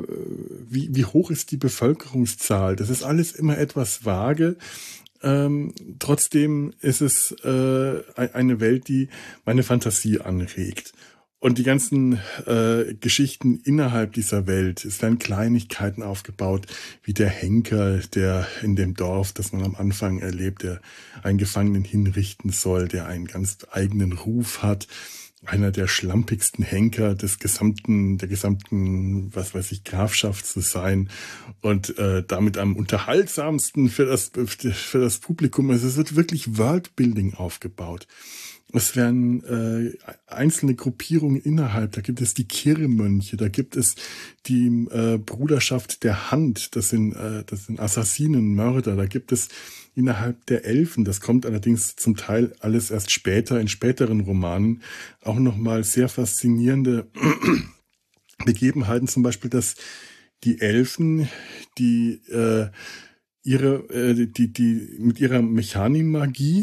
wie, wie hoch ist die Bevölkerungszahl? Das ist alles immer etwas vage. Ähm, trotzdem ist es äh, eine Welt, die meine Fantasie anregt. Und die ganzen äh, Geschichten innerhalb dieser Welt, es werden Kleinigkeiten aufgebaut, wie der Henker, der in dem Dorf, das man am Anfang erlebt, der einen Gefangenen hinrichten soll, der einen ganz eigenen Ruf hat, einer der schlampigsten Henker des gesamten, der gesamten, was weiß ich, Grafschaft zu sein und äh, damit am unterhaltsamsten für das für das Publikum. Also es wird wirklich Worldbuilding aufgebaut. Es werden äh, einzelne Gruppierungen innerhalb, da gibt es die Kirremönche, da gibt es die äh, Bruderschaft der Hand, das sind, äh, das sind Assassinen, Mörder, da gibt es innerhalb der Elfen, das kommt allerdings zum Teil alles erst später, in späteren Romanen, auch nochmal sehr faszinierende Begebenheiten, zum Beispiel, dass die Elfen, die äh, ihre, äh, die, die mit ihrer Mechanimagie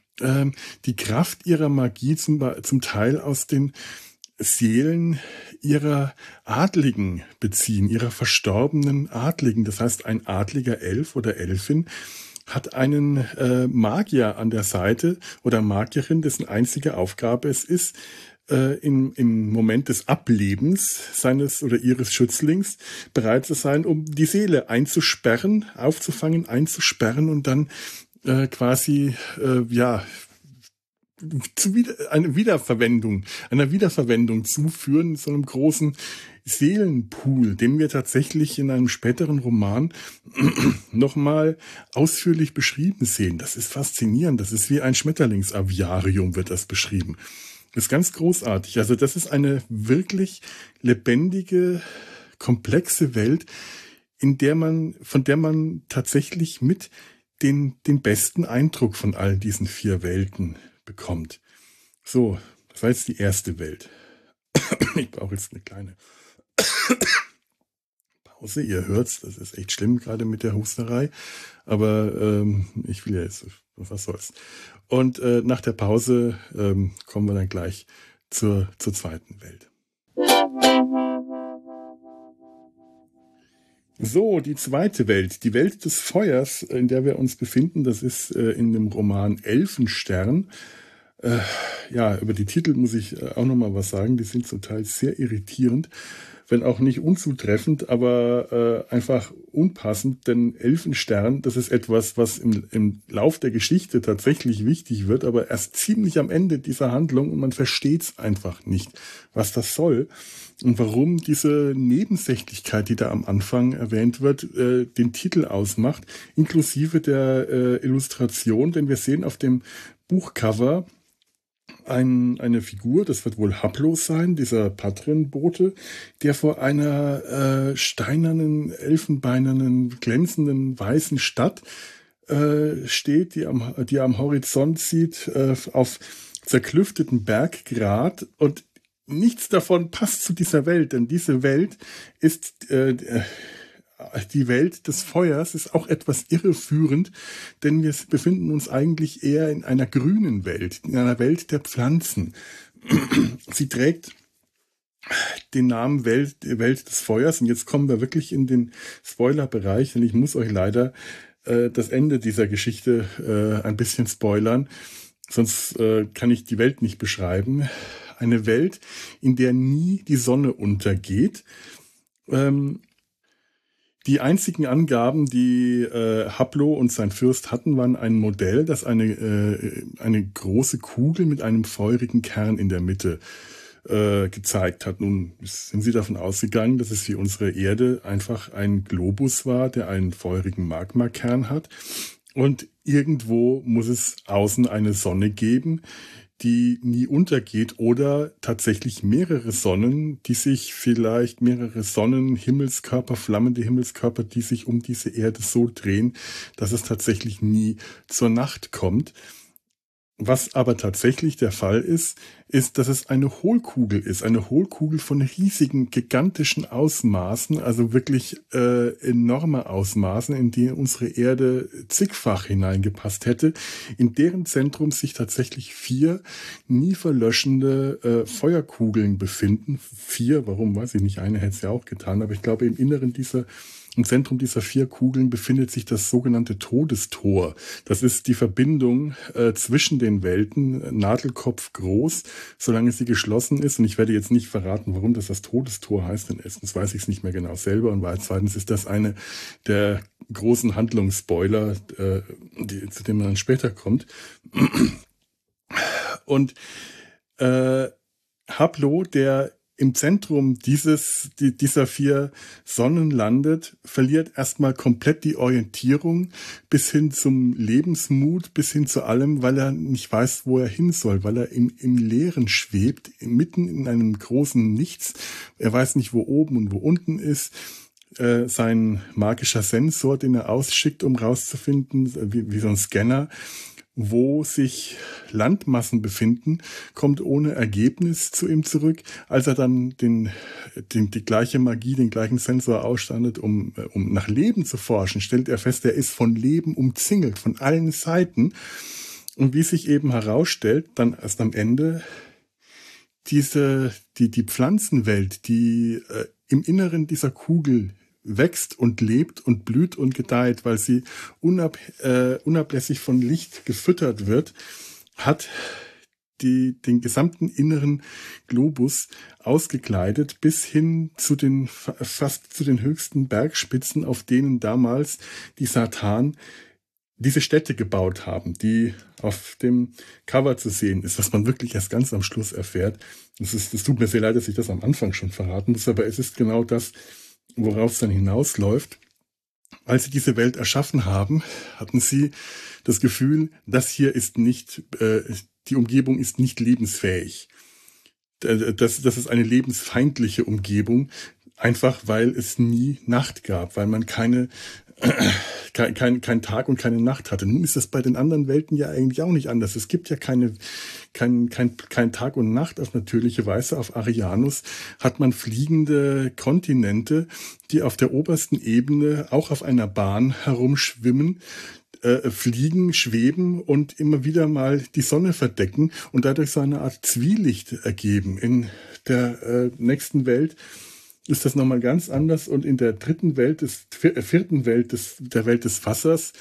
die Kraft ihrer Magie zum, zum Teil aus den Seelen ihrer Adligen beziehen, ihrer verstorbenen Adligen. Das heißt, ein adliger Elf oder Elfin hat einen äh, Magier an der Seite oder Magierin, dessen einzige Aufgabe es ist, äh, im, im Moment des Ablebens seines oder ihres Schützlings bereit zu sein, um die Seele einzusperren, aufzufangen, einzusperren und dann Äh, quasi, äh, ja, zu wieder, eine Wiederverwendung, einer Wiederverwendung zuführen, so einem großen Seelenpool, den wir tatsächlich in einem späteren Roman nochmal ausführlich beschrieben sehen. Das ist faszinierend. Das ist wie ein Schmetterlingsaviarium, wird das beschrieben. Das ist ganz großartig. Also das ist eine wirklich lebendige, komplexe Welt, in der man, von der man tatsächlich mit den, den besten Eindruck von all diesen vier Welten bekommt. So, das war jetzt die erste Welt. Ich brauche jetzt eine kleine Pause. Ihr hört's, das ist echt schlimm, gerade mit der Husterei. Aber ähm, ich will ja jetzt, was soll's. Und äh, nach der Pause ähm, kommen wir dann gleich zur, zur zweiten Welt. So, die zweite Welt, die Welt des Feuers, in der wir uns befinden, das ist äh, in dem Roman Elfenstern. Äh, ja, über die Titel muss ich äh, auch noch mal was sagen. Die sind zum Teil sehr irritierend, wenn auch nicht unzutreffend, aber äh, einfach unpassend. Denn Elfenstern, das ist etwas, was im, im Lauf der Geschichte tatsächlich wichtig wird, aber erst ziemlich am Ende dieser Handlung und man versteht es einfach nicht, was das soll. Und warum diese Nebensächlichkeit, die da am Anfang erwähnt wird, äh, den Titel ausmacht, inklusive der äh, Illustration, denn wir sehen auf dem Buchcover ein, eine Figur, das wird wohl Haplos sein, dieser Patrin-Bote, der vor einer äh, steinernen, elfenbeinernen, glänzenden, weißen Stadt äh, steht, die am, die am Horizont sieht, äh, auf zerklüfteten Berggrat, und nichts davon passt zu dieser Welt, denn diese Welt ist äh, die Welt des Feuers, ist auch etwas irreführend, denn wir befinden uns eigentlich eher in einer grünen Welt, in einer Welt der Pflanzen. Sie trägt den Namen Welt, Welt des Feuers, und jetzt kommen wir wirklich in den Spoiler-Bereich, denn ich muss euch leider äh, das Ende dieser Geschichte äh, ein bisschen spoilern, sonst äh, kann ich die Welt nicht beschreiben. Eine Welt, in der nie die Sonne untergeht. Ähm, die einzigen Angaben, die äh, Haplo und sein Fürst hatten, waren ein Modell, das eine, äh, eine große Kugel mit einem feurigen Kern in der Mitte äh, gezeigt hat. Nun sind sie davon ausgegangen, dass es wie unsere Erde einfach ein Globus war, der einen feurigen Magmakern hat. Und irgendwo muss es außen eine Sonne geben, die nie untergeht, oder tatsächlich mehrere Sonnen, die sich vielleicht mehrere Sonnen, Himmelskörper, flammende Himmelskörper, die sich um diese Erde so drehen, dass es tatsächlich nie zur Nacht kommt. Was aber tatsächlich der Fall ist, ist, dass es eine Hohlkugel ist. Eine Hohlkugel von riesigen, gigantischen Ausmaßen, also wirklich äh, enorme Ausmaßen, in die unsere Erde zigfach hineingepasst hätte, in deren Zentrum sich tatsächlich vier nie verlöschende äh, Feuerkugeln befinden. Vier, warum, weiß ich nicht, eine hätte es ja auch getan, aber ich glaube, im Inneren dieser Im Zentrum dieser vier Kugeln befindet sich das sogenannte Todestor. Das ist die Verbindung äh, zwischen den Welten, Nadelkopf groß, solange sie geschlossen ist. Und ich werde jetzt nicht verraten, warum das das Todestor heißt, denn erstens weiß ich es nicht mehr genau selber und zweitens ist das eine der großen Handlungsspoiler, äh, die, zu dem man dann später kommt. Und äh, Hablo, der im Zentrum dieses, die, dieser vier Sonnen landet, verliert erstmal komplett die Orientierung bis hin zum Lebensmut, bis hin zu allem, weil er nicht weiß, wo er hin soll, weil er im, im Leeren schwebt, mitten in einem großen Nichts. Er weiß nicht, wo oben und wo unten ist. Äh, sein magischer Sensor, den er ausschickt, um rauszufinden, wie, wie so ein Scanner, wo sich Landmassen befinden, kommt ohne Ergebnis zu ihm zurück. Als er dann den, den, die gleiche Magie, den gleichen Sensor ausstandet, um, um nach Leben zu forschen, stellt er fest, er ist von Leben umzingelt, von allen Seiten. Und wie sich eben herausstellt, dann erst am Ende, diese, die, die Pflanzenwelt, die äh, im Inneren dieser Kugel wächst und lebt und blüht und gedeiht, weil sie unab, äh, unablässig von Licht gefüttert wird, hat die, den gesamten inneren Globus ausgekleidet bis hin zu den, fast zu den höchsten Bergspitzen, auf denen damals die Sartan diese Städte gebaut haben, die auf dem Cover zu sehen ist, was man wirklich erst ganz am Schluss erfährt. Das ist, das tut mir sehr leid, dass ich das am Anfang schon verraten muss, aber es ist genau das, worauf es dann hinausläuft. Als sie diese Welt erschaffen haben, hatten sie das Gefühl, das hier ist nicht, äh, die Umgebung ist nicht lebensfähig. Das, das ist eine lebensfeindliche Umgebung, einfach weil es nie Nacht gab, weil man keine, äh, kein, kein, kein Tag und keine Nacht hatte. Nun ist das bei den anderen Welten ja eigentlich auch nicht anders. Es gibt ja keine, kein, kein, kein Tag und Nacht auf natürliche Weise. Auf Arianus hat man fliegende Kontinente, die auf der obersten Ebene auch auf einer Bahn herumschwimmen, äh, fliegen, schweben und immer wieder mal die Sonne verdecken und dadurch so eine Art Zwielicht ergeben. In der äh, nächsten Welt ist das nochmal ganz anders und in der dritten Welt, des, vierten Welt, des, der Welt des Wassers,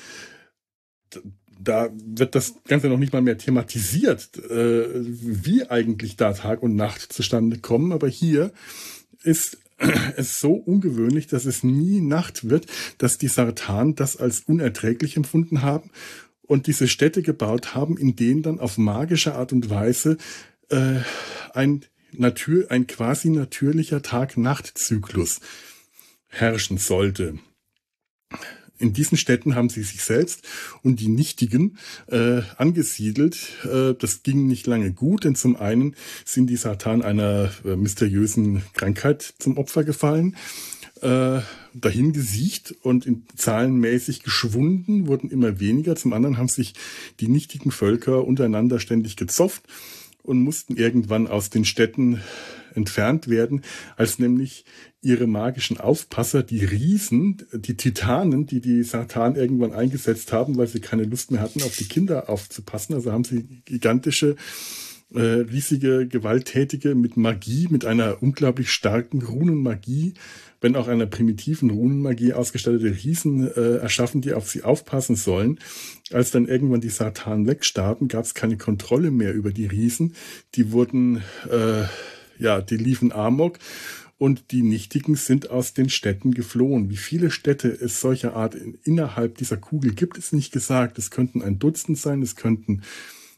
da wird das Ganze noch nicht mal mehr thematisiert, äh, wie eigentlich da Tag und Nacht zustande kommen. Aber hier ist es so ungewöhnlich, dass es nie Nacht wird, dass die Sartan das als unerträglich empfunden haben und diese Städte gebaut haben, in denen dann auf magische Art und Weise äh, ein Natur, ein quasi natürlicher Tag-Nacht-Zyklus herrschen sollte. In diesen Städten haben sie sich selbst und die Nichtigen äh, angesiedelt. Äh, das ging nicht lange gut, denn zum einen sind die Sartan einer äh, mysteriösen Krankheit zum Opfer gefallen, äh, dahin gesiecht und in zahlenmäßig geschwunden, wurden immer weniger. Zum anderen haben sich die nichtigen Völker untereinander ständig gezofft und mussten irgendwann aus den Städten entfernt werden, als nämlich ihre magischen Aufpasser, die Riesen, die Titanen, die die Sartan irgendwann eingesetzt haben, weil sie keine Lust mehr hatten, auf die Kinder aufzupassen. Also haben sie gigantische, äh, riesige, gewalttätige, mit Magie, mit einer unglaublich starken Runenmagie, wenn auch einer primitiven Runenmagie ausgestattete Riesen äh, erschaffen, die auf sie aufpassen sollen. Als dann irgendwann die Sartan wegstarben, gab es keine Kontrolle mehr über die Riesen. Die wurden, äh, ja, die liefen amok und die Nichtigen sind aus den Städten geflohen. Wie viele Städte es solcher Art in, innerhalb dieser Kugel gibt, ist nicht gesagt. Es könnten ein Dutzend sein, es könnten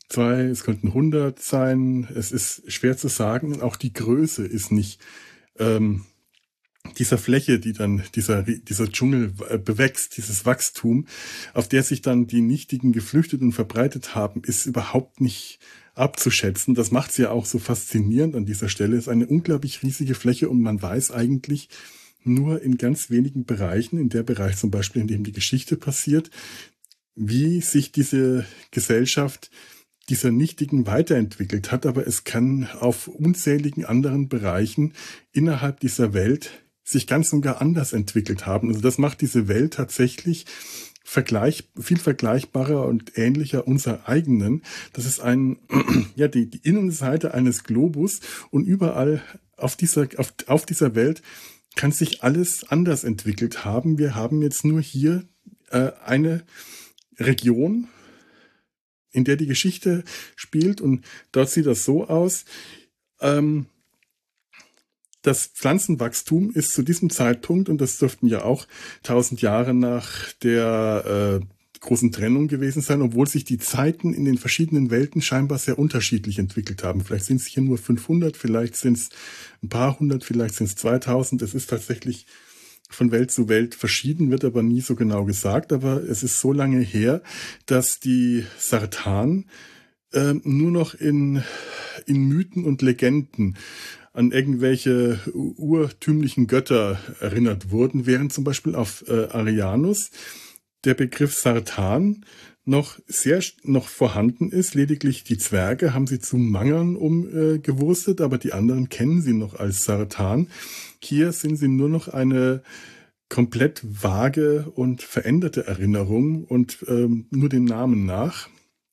zwei, es könnten hundert sein. Es ist schwer zu sagen. Und auch die Größe ist nicht ähm, dieser Fläche, die dann dieser, dieser Dschungel bewächst, dieses Wachstum, auf der sich dann die Nichtigen geflüchtet und verbreitet haben, ist überhaupt nicht abzuschätzen. Das macht es ja auch so faszinierend an dieser Stelle. Es ist eine unglaublich riesige Fläche und man weiß eigentlich nur in ganz wenigen Bereichen, in der Bereich zum Beispiel, in dem die Geschichte passiert, wie sich diese Gesellschaft dieser Nichtigen weiterentwickelt hat. Aber es kann auf unzähligen anderen Bereichen innerhalb dieser Welt sich ganz und gar anders entwickelt haben. Also das macht diese Welt tatsächlich vergleich, viel vergleichbarer und ähnlicher unserer eigenen. Das ist ein, ja, die, die Innenseite eines Globus und überall auf dieser, auf, auf dieser Welt kann sich alles anders entwickelt haben. Wir haben jetzt nur hier äh, eine Region, in der die Geschichte spielt und dort sieht das so aus, ähm, das Pflanzenwachstum ist zu diesem Zeitpunkt, und das dürften ja auch tausend Jahre nach der äh, großen Trennung gewesen sein, obwohl sich die Zeiten in den verschiedenen Welten scheinbar sehr unterschiedlich entwickelt haben. Vielleicht sind es hier nur fünfhundert, vielleicht sind es ein paar hundert, vielleicht sind es zweitausend. Es ist tatsächlich von Welt zu Welt verschieden, wird aber nie so genau gesagt. Aber es ist so lange her, dass die Sartan äh, nur noch in, in Mythen und Legenden an irgendwelche urtümlichen Götter erinnert wurden, während zum Beispiel auf äh, Arianus der Begriff Sartan noch sehr noch vorhanden ist. Lediglich die Zwerge haben sie zu Mangern umgewurstet, äh, aber die anderen kennen sie noch als Sartan. Hier sind sie nur noch eine komplett vage und veränderte Erinnerung und ähm, nur dem Namen nach.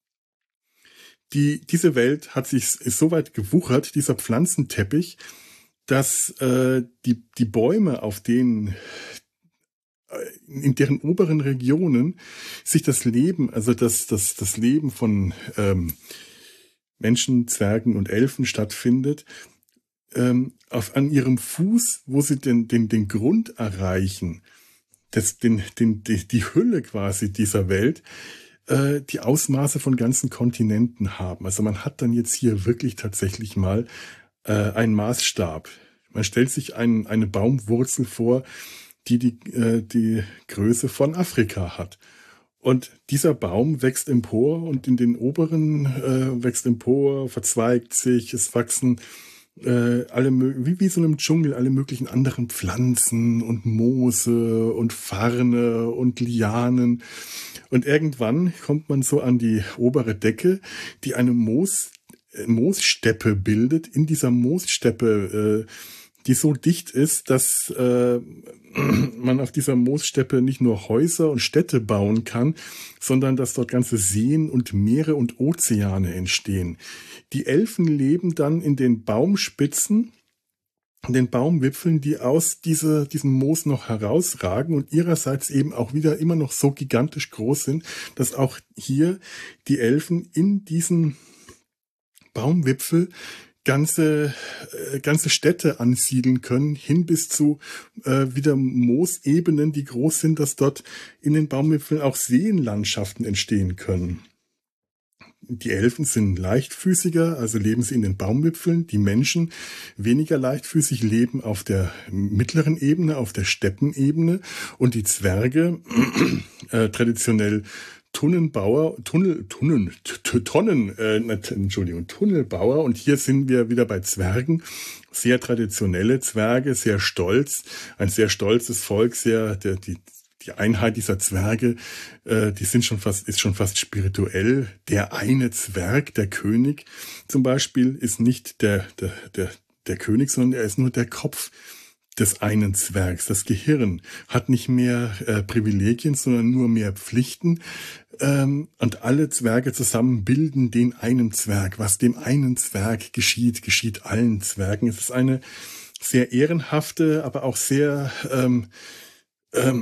Die, diese Welt hat sich so weit gewuchert, dieser Pflanzenteppich, dass äh, die, die Bäume, auf denen, in deren oberen Regionen sich das Leben, also das, das, das Leben von ähm, Menschen, Zwergen und Elfen stattfindet, ähm, auf, an ihrem Fuß, wo sie den, den, den Grund erreichen, das, den, den, die, die Hülle quasi dieser Welt, die Ausmaße von ganzen Kontinenten haben. Also man hat dann jetzt hier wirklich tatsächlich mal äh, einen Maßstab. Man stellt sich ein, eine Baumwurzel vor, die die, äh, die Größe von Afrika hat. Und dieser Baum wächst empor und in den oberen äh, wächst empor, verzweigt sich, es wachsen äh, alle wie, wie so einem Dschungel alle möglichen anderen Pflanzen und Moose und Farne und Lianen. Und irgendwann kommt man so an die obere Decke, die eine Moos, Moossteppe bildet. In dieser Moossteppe, äh, die so dicht ist, dass äh, man auf dieser Moossteppe nicht nur Häuser und Städte bauen kann, sondern dass dort ganze Seen und Meere und Ozeane entstehen. Die Elfen leben dann in den Baumspitzen, den Baumwipfeln, die aus dieser, diesem Moos noch herausragen und ihrerseits eben auch wieder immer noch so gigantisch groß sind, dass auch hier die Elfen in diesen Baumwipfel ganze, äh, ganze Städte ansiedeln können, hin bis zu äh, wieder Moosebenen, die groß sind, dass dort in den Baumwipfeln auch Seenlandschaften entstehen können. Die Elfen sind leichtfüßiger, also leben sie in den Baumwipfeln. Die Menschen, weniger leichtfüßig, leben auf der mittleren Ebene, auf der Steppenebene. Und die Zwerge, äh, traditionell Tunnelbauer, Tunnel, Tunnen, Tonnen, äh, Entschuldigung, Tunnelbauer. Und hier sind wir wieder bei Zwergen. Sehr traditionelle Zwerge, sehr stolz. Ein sehr stolzes Volk, sehr, der, die, Die Einheit dieser Zwerge, äh, die sind schon fast, ist schon fast spirituell. Der eine Zwerg, der König zum Beispiel, ist nicht der, der, der, der König, sondern er ist nur der Kopf des einen Zwergs. Das Gehirn hat nicht mehr äh, Privilegien, sondern nur mehr Pflichten. Ähm, und alle Zwerge zusammen bilden den einen Zwerg. Was dem einen Zwerg geschieht, geschieht allen Zwergen. Es ist eine sehr ehrenhafte, aber auch sehr ähm, ähm,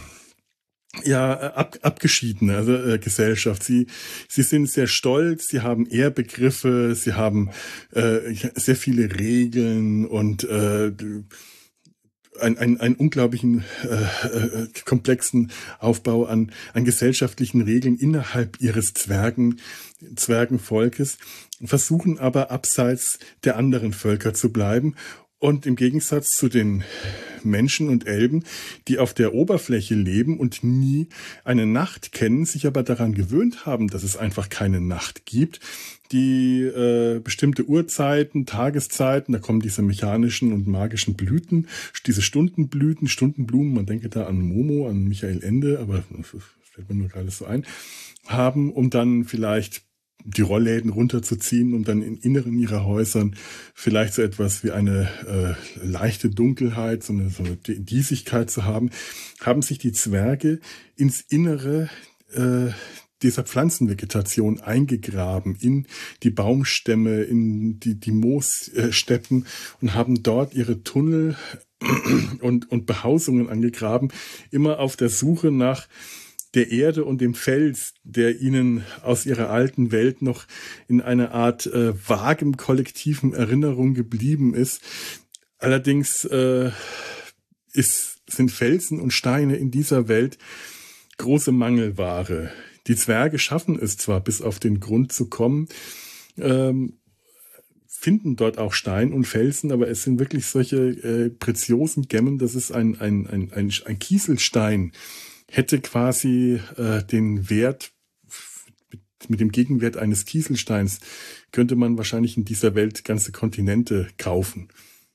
ja, ab, abgeschiedene also, äh, Gesellschaft. Sie, sie sind sehr stolz, sie haben Ehrbegriffe, sie haben äh, sehr viele Regeln und äh, einen, einen, einen unglaublichen äh, äh, komplexen Aufbau an, an gesellschaftlichen Regeln innerhalb ihres Zwergen, Zwergenvolkes, versuchen aber abseits der anderen Völker zu bleiben. Und im Gegensatz zu den Menschen und Elben, die auf der Oberfläche leben und nie eine Nacht kennen, sich aber daran gewöhnt haben, dass es einfach keine Nacht gibt, die äh, bestimmte Uhrzeiten, Tageszeiten, da kommen diese mechanischen und magischen Blüten, diese Stundenblüten, Stundenblumen, man denke da an Momo, an Michael Ende, aber das fällt mir nur gerade so ein, haben, um dann vielleicht die Rollläden runterzuziehen, um dann im Inneren ihrer Häusern vielleicht so etwas wie eine äh, leichte Dunkelheit, so eine, so eine Diesigkeit zu haben, haben sich die Zwerge ins Innere äh, dieser Pflanzenvegetation eingegraben, in die Baumstämme, in die, die Moossteppen und haben dort ihre Tunnel und, und Behausungen angegraben, immer auf der Suche nach der Erde und dem Fels, der ihnen aus ihrer alten Welt noch in einer Art äh, vagem kollektiven Erinnerung geblieben ist. Allerdings äh, ist, sind Felsen und Steine in dieser Welt große Mangelware. Die Zwerge schaffen es zwar, bis auf den Grund zu kommen, ähm, finden dort auch Stein und Felsen, aber es sind wirklich solche äh, preziosen Gemmen, das ist ein, ein, ein, ein, ein Kieselstein, hätte quasi äh, den Wert, mit, mit dem Gegenwert eines Kieselsteins, könnte man wahrscheinlich in dieser Welt ganze Kontinente kaufen.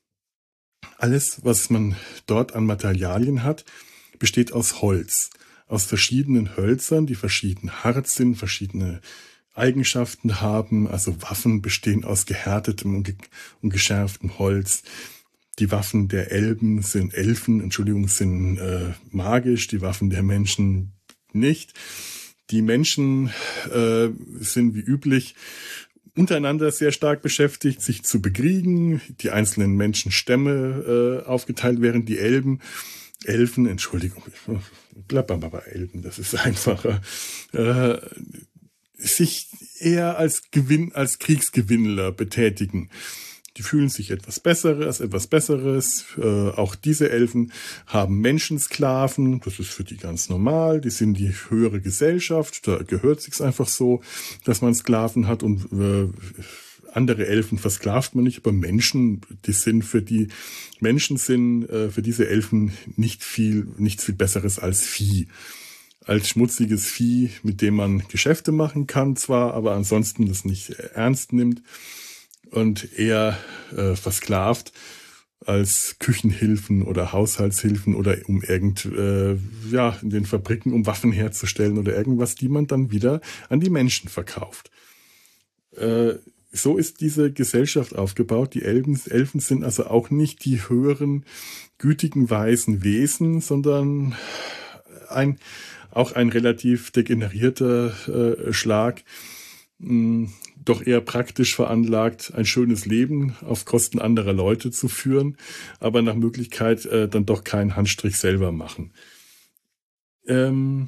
Alles, was man dort an Materialien hat, besteht aus Holz. Aus verschiedenen Hölzern, die verschieden hart sind, verschiedene Eigenschaften haben. Also Waffen bestehen aus gehärtetem und, ge und geschärftem Holz. Die Waffen der Elben sind Elfen, Entschuldigung, sind äh, magisch, die Waffen der Menschen nicht. Die Menschen äh, sind wie üblich untereinander sehr stark beschäftigt, sich zu bekriegen. Die einzelnen Menschenstämme äh, aufgeteilt, während die Elben, Elfen, Entschuldigung, bleib mal bei Elben, das ist einfacher, äh, sich eher als Gewinn, als Kriegsgewinnler betätigen. Die fühlen sich etwas Besseres, etwas Besseres. Äh, auch diese Elfen haben Menschensklaven. Das ist für die ganz normal. Die sind die höhere Gesellschaft. Da gehört sich's einfach so, dass man Sklaven hat. Und äh, andere Elfen versklavt man nicht. Aber Menschen, die sind für die Menschen sind äh, für diese Elfen nicht viel, nichts viel Besseres als Vieh. Als schmutziges Vieh, mit dem man Geschäfte machen kann zwar, aber ansonsten das nicht ernst nimmt. Und eher äh, versklavt als Küchenhilfen oder Haushaltshilfen oder um irgend, äh, ja, in den Fabriken, um Waffen herzustellen oder irgendwas, die man dann wieder an die Menschen verkauft. Äh, so ist diese Gesellschaft aufgebaut. Die Elben, Elfen sind also auch nicht die höheren, gütigen, weisen Wesen, sondern ein, auch ein relativ degenerierter äh, Schlag, mh, doch eher praktisch veranlagt, ein schönes Leben auf Kosten anderer Leute zu führen, aber nach Möglichkeit äh, dann doch keinen Handstrich selber machen. Ähm,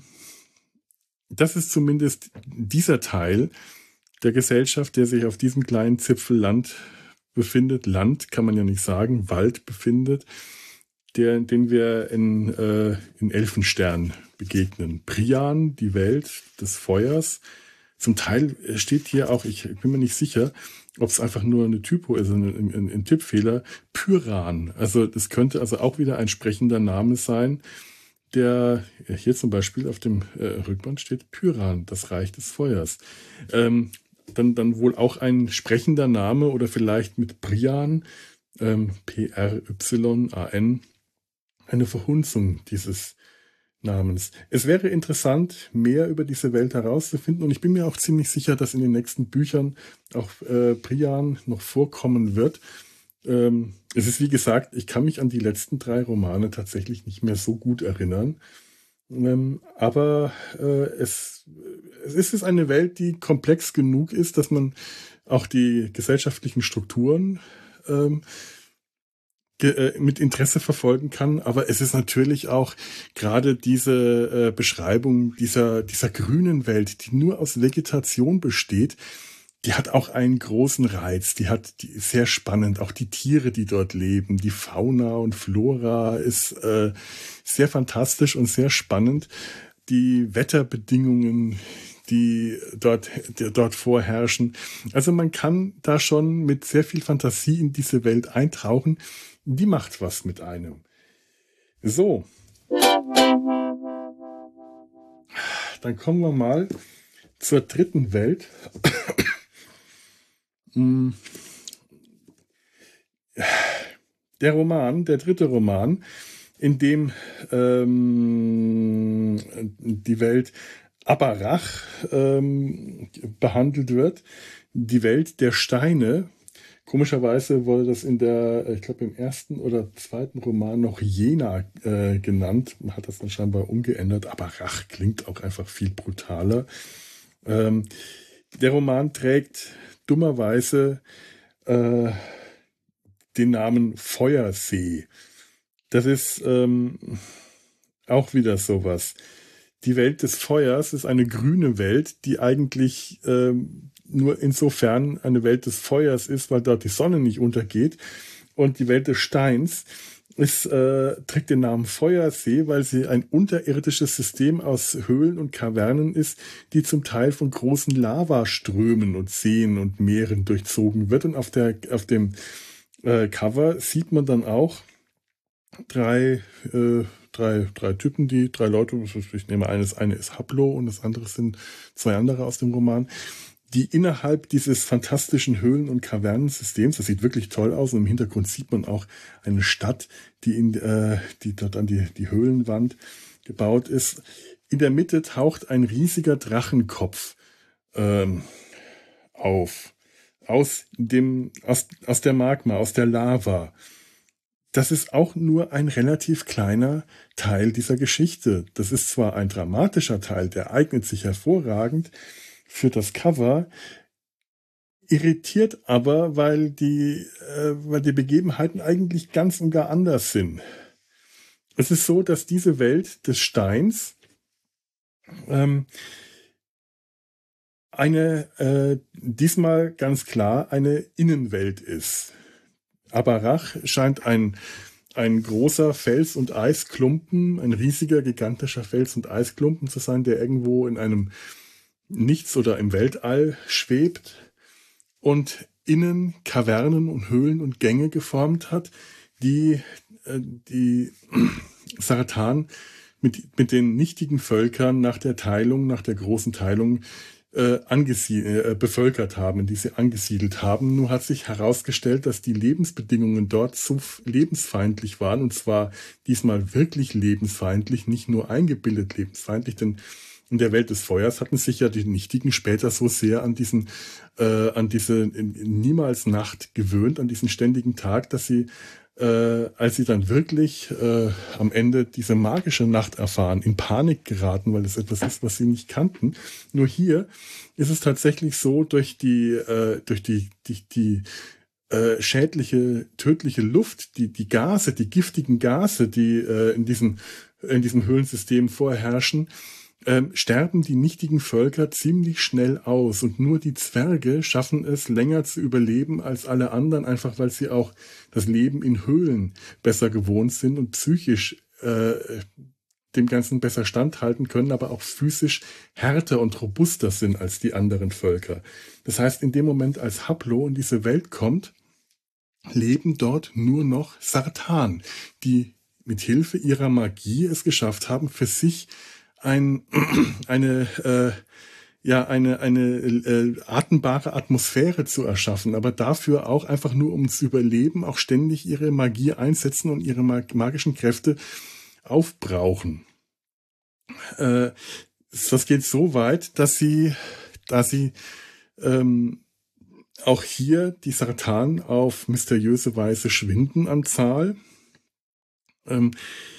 das ist zumindest dieser Teil der Gesellschaft, der sich auf diesem kleinen Zipfel Land befindet. Land kann man ja nicht sagen, Wald befindet, der, den wir in, äh, in Elfenstern begegnen. Prian, die Welt des Feuers. Zum Teil steht hier auch, ich bin mir nicht sicher, ob es einfach nur eine Typo ist, ein, ein, ein Tippfehler, Pyran. Also das könnte also auch wieder ein sprechender Name sein, der hier zum Beispiel auf dem äh, Rückband steht, Pyran, das Reich des Feuers. Ähm, dann, dann wohl auch ein sprechender Name oder vielleicht mit Prian, ähm, P R Y A N, eine Verhunzung dieses Namens. Es wäre interessant, mehr über diese Welt herauszufinden und ich bin mir auch ziemlich sicher, dass in den nächsten Büchern auch äh, Prian noch vorkommen wird. Ähm, es ist wie gesagt, ich kann mich an die letzten drei Romane tatsächlich nicht mehr so gut erinnern, ähm, aber äh, es, es ist eine Welt, die komplex genug ist, dass man auch die gesellschaftlichen Strukturen ähm, mit Interesse verfolgen kann, aber es ist natürlich auch gerade diese äh, Beschreibung dieser, dieser grünen Welt, die nur aus Vegetation besteht, die hat auch einen großen Reiz. Die hat, die ist sehr spannend. Auch die Tiere, die dort leben, die Fauna und Flora ist äh, sehr fantastisch und sehr spannend. Die Wetterbedingungen, die dort, die dort vorherrschen. Also man kann da schon mit sehr viel Fantasie in diese Welt eintauchen. Die macht was mit einem. So. Dann kommen wir mal zur dritten Welt. Der Roman, der dritte Roman, in dem ähm, die Welt Abarach ähm, behandelt wird, die Welt der Steine. Komischerweise wurde das in der, ich glaube im ersten oder zweiten Roman noch Jena äh, genannt. Man hat das dann scheinbar umgeändert. Abarach klingt auch einfach viel brutaler. Ähm, der Roman trägt dummerweise äh, den Namen Feuersee. Das ist ähm, auch wieder sowas. Die Welt des Feuers ist eine grüne Welt, die eigentlich ähm, nur insofern eine Welt des Feuers ist, weil dort die Sonne nicht untergeht. Und die Welt des Steins ist, äh, trägt den Namen Feuersee, weil sie ein unterirdisches System aus Höhlen und Kavernen ist, die zum Teil von großen Lavaströmen und Seen und Meeren durchzogen wird. Und auf, der, auf dem äh, Cover sieht man dann auch drei, äh, drei, drei Typen, die drei Leute, ich nehme eines, eine ist Haplo und das andere sind zwei andere aus dem Roman, die innerhalb dieses fantastischen Höhlen- und Kavernensystems, das sieht wirklich toll aus, und im Hintergrund sieht man auch eine Stadt, die in, äh, die dort an die, die Höhlenwand gebaut ist. In der Mitte taucht ein riesiger Drachenkopf ähm, auf, aus dem, aus, aus der Magma, aus der Lava. Das ist auch nur ein relativ kleiner Teil dieser Geschichte. Das ist zwar ein dramatischer Teil, der eignet sich hervorragend für das Cover, irritiert aber, weil die, äh, weil die Begebenheiten eigentlich ganz und gar anders sind. Es ist so, dass diese Welt des Steins ähm, eine, äh, diesmal ganz klar eine Innenwelt ist. Abarach scheint ein, ein großer Fels- und Eisklumpen, ein riesiger, gigantischer Fels- und Eisklumpen zu sein, der irgendwo in einem Nichts oder im Weltall schwebt und innen Kavernen und Höhlen und Gänge geformt hat, die äh, die Sartan mit, mit den nichtigen Völkern nach der Teilung, nach der großen Teilung äh, angesiedelt, äh, bevölkert haben, in die sie angesiedelt haben. Nur hat sich herausgestellt, dass die Lebensbedingungen dort so lebensfeindlich waren, und zwar diesmal wirklich lebensfeindlich, nicht nur eingebildet lebensfeindlich, denn in der Welt des Feuers hatten sich ja die Nichtigen später so sehr an diesen, äh, an diese niemals Nacht gewöhnt, an diesen ständigen Tag, dass sie, äh, als sie dann wirklich äh, am Ende diese magische Nacht erfahren, in Panik geraten, weil es etwas ist, was sie nicht kannten. Nur hier ist es tatsächlich so, durch die, äh, durch die, die, die äh, schädliche, tödliche Luft, die, die Gase, die giftigen Gase, die äh, in diesem, in diesem Höhlensystem vorherrschen, Ähm, sterben die nichtigen Völker ziemlich schnell aus, und nur die Zwerge schaffen es, länger zu überleben als alle anderen, einfach weil sie auch das Leben in Höhlen besser gewohnt sind und psychisch äh, dem Ganzen besser standhalten können, aber auch physisch härter und robuster sind als die anderen Völker. Das heißt, in dem Moment, als Haplo in diese Welt kommt, leben dort nur noch Sartan, die mit Hilfe ihrer Magie es geschafft haben, für sich ein, eine, äh, ja, eine, eine äh, atembare Atmosphäre zu erschaffen, aber dafür auch einfach nur, um zu überleben, auch ständig ihre Magie einsetzen und ihre mag- magischen Kräfte aufbrauchen. Äh, das geht so weit, dass sie, da sie ähm, auch hier die Sartan auf mysteriöse Weise schwinden an Zahl, ähm,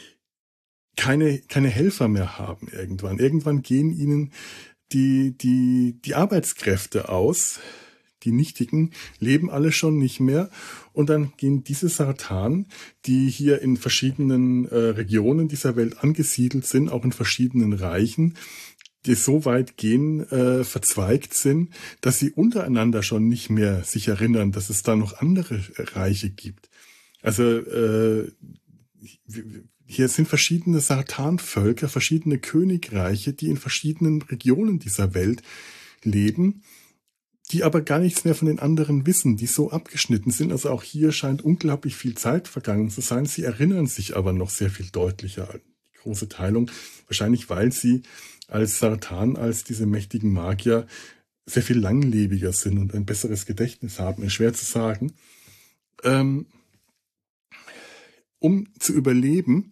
keine, keine Helfer mehr haben irgendwann. Irgendwann gehen ihnen die, die, die Arbeitskräfte aus. Die Nichtigen leben alle schon nicht mehr. Und dann gehen diese Sartan, die hier in verschiedenen äh, Regionen dieser Welt angesiedelt sind, auch in verschiedenen Reichen, die so weit gehen, äh, verzweigt sind, dass sie untereinander schon nicht mehr sich erinnern, dass es da noch andere Reiche gibt. Also äh, hier sind verschiedene Sartanvölker, verschiedene Königreiche, die in verschiedenen Regionen dieser Welt leben, die aber gar nichts mehr von den anderen wissen, die so abgeschnitten sind. Also auch hier scheint unglaublich viel Zeit vergangen zu sein. Sie erinnern sich aber noch sehr viel deutlicher an die große Teilung. Wahrscheinlich, weil sie als Sartan, als diese mächtigen Magier sehr viel langlebiger sind und ein besseres Gedächtnis haben. Ist schwer zu sagen. Ähm, um zu überleben,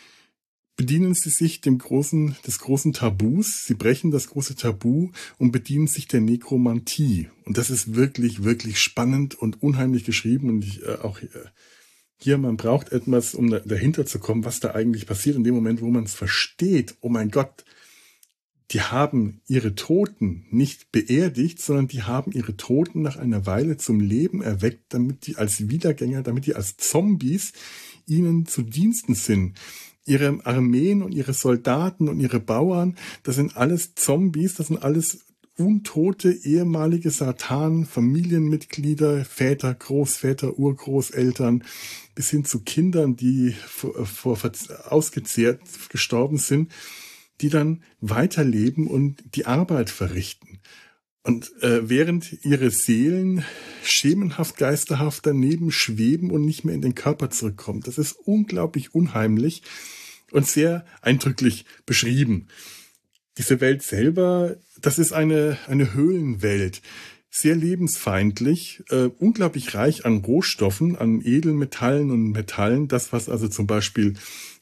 bedienen sie sich dem großen, des großen Tabus. Sie brechen das große Tabu und bedienen sich der Nekromantie. Und das ist wirklich, wirklich spannend und unheimlich geschrieben. Und ich, äh, auch äh, hier, man braucht etwas, um da, dahinter zu kommen, was da eigentlich passiert. In dem Moment, wo man es versteht, oh mein Gott, die haben ihre Toten nicht beerdigt, sondern die haben ihre Toten nach einer Weile zum Leben erweckt, damit die als Wiedergänger, damit die als Zombies ihnen zu Diensten sind. Ihre Armeen und ihre Soldaten und ihre Bauern, das sind alles Zombies, das sind alles untote ehemalige Sartan, Familienmitglieder, Väter, Großväter, Urgroßeltern, bis hin zu Kindern, die vor, vor ausgezehrt gestorben sind, die dann weiterleben und die Arbeit verrichten. Und äh, während ihre Seelen schemenhaft, geisterhaft daneben schweben und nicht mehr in den Körper zurückkommen. Das ist unglaublich unheimlich und sehr eindrücklich beschrieben. Diese Welt selber, das ist eine, eine Höhlenwelt. Sehr lebensfeindlich, äh, unglaublich reich an Rohstoffen, an Edelmetallen und Metallen. Das, was also zum Beispiel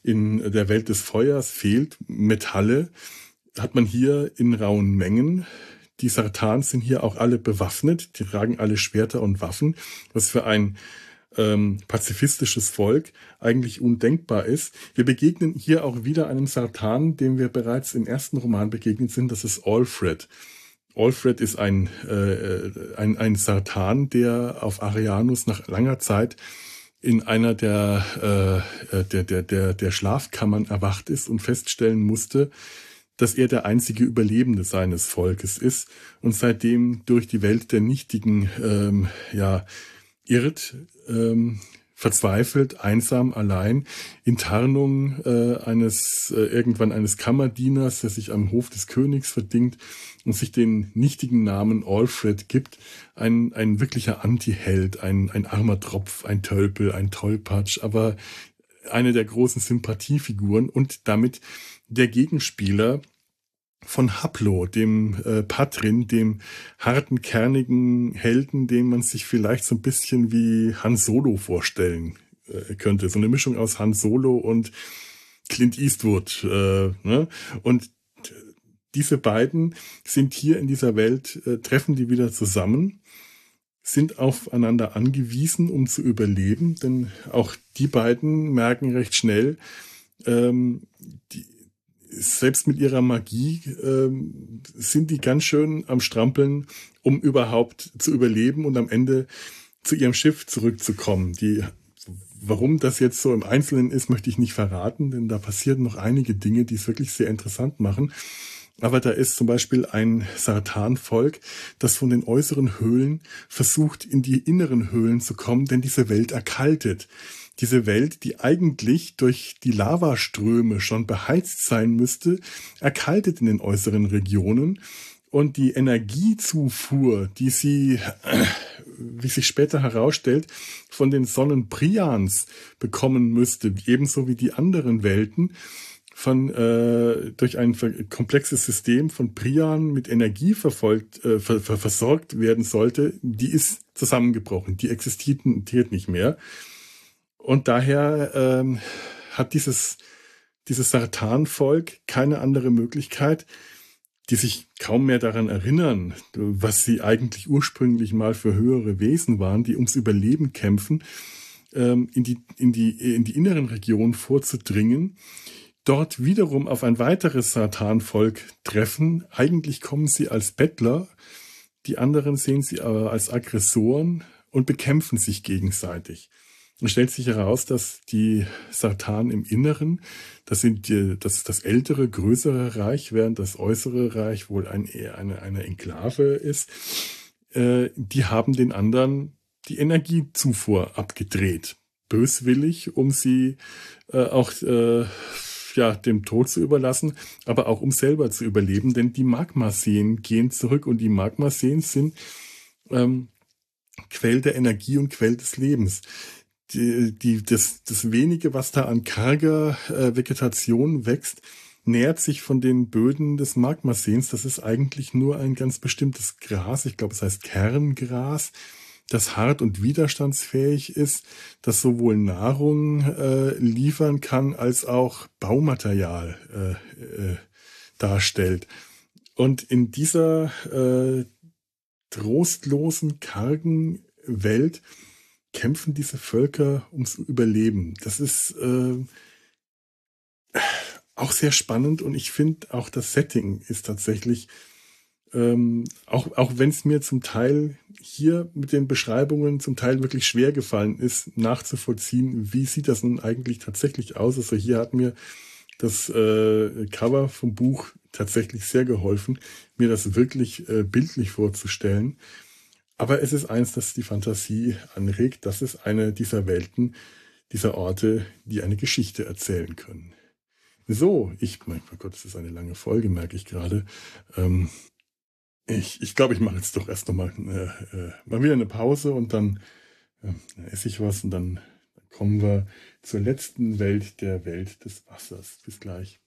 in der Welt des Feuers fehlt, Metalle, hat man hier in rauen Mengen. Die Sartans sind hier auch alle bewaffnet, die tragen alle Schwerter und Waffen, was für ein ähm, pazifistisches Volk eigentlich undenkbar ist. Wir begegnen hier auch wieder einem Sartan, dem wir bereits im ersten Roman begegnet sind, das ist Alfred. Alfred ist ein, äh, ein, ein Sartan, der auf Arianus nach langer Zeit in einer der, äh, der, der, der, der Schlafkammern erwacht ist und feststellen musste, dass er der einzige Überlebende seines Volkes ist und seitdem durch die Welt der Nichtigen ähm, ja, irrt, ähm, verzweifelt, einsam, allein, in Tarnung äh, eines äh, irgendwann eines Kammerdieners, der sich am Hof des Königs verdingt und sich den nichtigen Namen Alfred gibt. Ein, ein wirklicher Anti-Held, ein, ein armer Tropf, ein Tölpel, ein Tollpatsch, aber eine der großen Sympathiefiguren und damit der Gegenspieler von Haplo, dem äh, Patrin, dem harten, kernigen Helden, den man sich vielleicht so ein bisschen wie Han Solo vorstellen äh, könnte. So eine Mischung aus Han Solo und Clint Eastwood. Äh, ne? Und diese beiden sind hier in dieser Welt, äh, treffen die wieder zusammen, sind aufeinander angewiesen, um zu überleben, denn auch die beiden merken recht schnell, ähm, die selbst mit ihrer Magie ähm, sind die ganz schön am Strampeln, um überhaupt zu überleben und am Ende zu ihrem Schiff zurückzukommen. Die, warum das jetzt so im Einzelnen ist, möchte ich nicht verraten, denn da passieren noch einige Dinge, die es wirklich sehr interessant machen. Aber da ist zum Beispiel ein Sartan-Volk, das von den äußeren Höhlen versucht, in die inneren Höhlen zu kommen, denn diese Welt erkaltet. Diese Welt, die eigentlich durch die Lavaströme schon beheizt sein müsste, erkaltet in den äußeren Regionen. Und die Energiezufuhr, die sie, wie sich später herausstellt, von den Sonnen Prians bekommen müsste, ebenso wie die anderen Welten, von äh, durch ein komplexes System von Prian mit Energie verfolgt, äh, ver, ver, versorgt werden sollte, die ist zusammengebrochen, die existiert nicht mehr. Und daher ähm, hat dieses, dieses Sartan-Volk keine andere Möglichkeit, die sich kaum mehr daran erinnern, was sie eigentlich ursprünglich mal für höhere Wesen waren, die ums Überleben kämpfen, ähm, in die, in die, in die inneren Regionen vorzudringen, dort wiederum auf ein weiteres Sartan-Volk treffen. Eigentlich kommen sie als Bettler, die anderen sehen sie aber als Aggressoren und bekämpfen sich gegenseitig. Es stellt sich heraus, dass die Sartan im Inneren, das sind die, das, das ältere, größere Reich, während das äußere Reich wohl ein, eher eine, eine Enklave ist. Äh, die haben den anderen die Energiezufuhr abgedreht. Böswillig, um sie äh, auch äh, ja, dem Tod zu überlassen, aber auch um selber zu überleben, denn die Magmaseen gehen zurück und die Magmaseen sind ähm, Quell der Energie und Quell des Lebens. Die, die, das, das wenige, was da an karger äh, Vegetation wächst, nährt sich von den Böden des Magmaseens. Das ist eigentlich nur ein ganz bestimmtes Gras. Ich glaube, es heißt Kerngras, das hart und widerstandsfähig ist, das sowohl Nahrung äh, liefern kann, als auch Baumaterial äh, äh, darstellt. Und in dieser äh, trostlosen, kargen Welt kämpfen diese Völker ums Überleben. Das ist äh, auch sehr spannend und ich finde auch das Setting ist tatsächlich, ähm, auch, auch wenn es mir zum Teil hier mit den Beschreibungen zum Teil wirklich schwer gefallen ist, nachzuvollziehen, wie sieht das nun eigentlich tatsächlich aus. Also hier hat mir das äh, Cover vom Buch tatsächlich sehr geholfen, mir das wirklich äh, bildlich vorzustellen. Aber es ist eins, das die Fantasie anregt. Das ist eine dieser Welten, dieser Orte, die eine Geschichte erzählen können. So, ich, mein Gott, das ist eine lange Folge, merke ich gerade. Ähm, ich ich glaube, ich mache jetzt doch erst nochmal äh, äh, mal wieder eine Pause und dann, äh, dann esse ich was und dann, dann kommen wir zur letzten Welt, der Welt des Wassers. Bis gleich.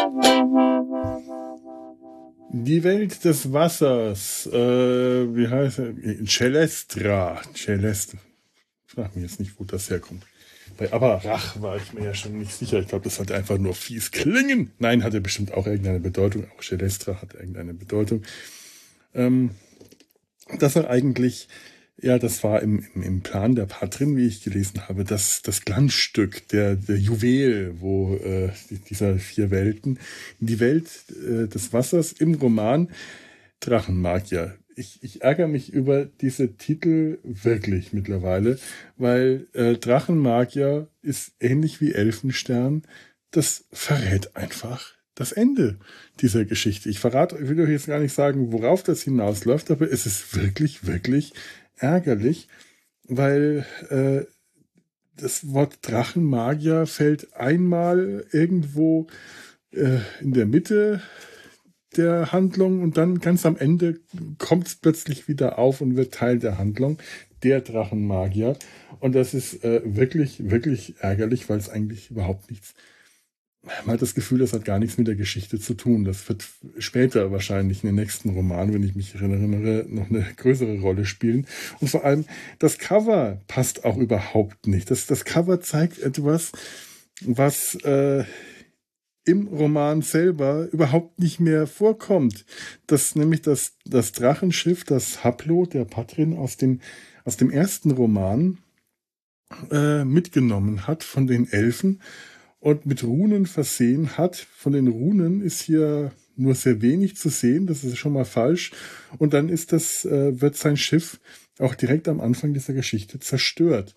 Die Welt des Wassers, äh, wie heißt er? Celestra. Celestra. Frag mich jetzt nicht, wo das herkommt. Bei Abarach war ich mir ja schon nicht sicher. Ich glaube, das hatte einfach nur fies klingen. Nein, hatte bestimmt auch irgendeine Bedeutung. Auch Celestra hat irgendeine Bedeutung. Ähm, das war eigentlich, ja, das war im, im, im Plan der Patrin, wie ich gelesen habe, das, das Glanzstück, der, der Juwel, wo äh, dieser vier Welten, die Welt äh, des Wassers im Roman Drachenmagier. Ich, ich ärgere mich über diese Titel wirklich mittlerweile, weil äh, Drachenmagier ist ähnlich wie Elfenstern. Das verrät einfach das Ende dieser Geschichte. Ich verrate, ich will euch jetzt gar nicht sagen, worauf das hinausläuft, aber es ist wirklich, wirklich ärgerlich, weil äh, das Wort Drachenmagier fällt einmal irgendwo äh, in der Mitte der Handlung und dann ganz am Ende kommt es plötzlich wieder auf und wird Teil der Handlung, der Drachenmagier. Und das ist äh, wirklich, wirklich ärgerlich, weil es eigentlich überhaupt nichts, man hat das Gefühl, das hat gar nichts mit der Geschichte zu tun. Das wird später wahrscheinlich in den nächsten Romanen, wenn ich mich erinnere, noch eine größere Rolle spielen. Und vor allem, das Cover passt auch überhaupt nicht. Das, das Cover zeigt etwas, was äh, im Roman selber überhaupt nicht mehr vorkommt. Das nämlich das, das Drachenschiff, das Haplo, der Patrin aus dem, aus dem ersten Roman äh, mitgenommen hat von den Elfen und mit Runen versehen hat. Von den Runen ist hier nur sehr wenig zu sehen, das ist schon mal falsch. Und dann ist das, äh, wird sein Schiff auch direkt am Anfang dieser Geschichte zerstört.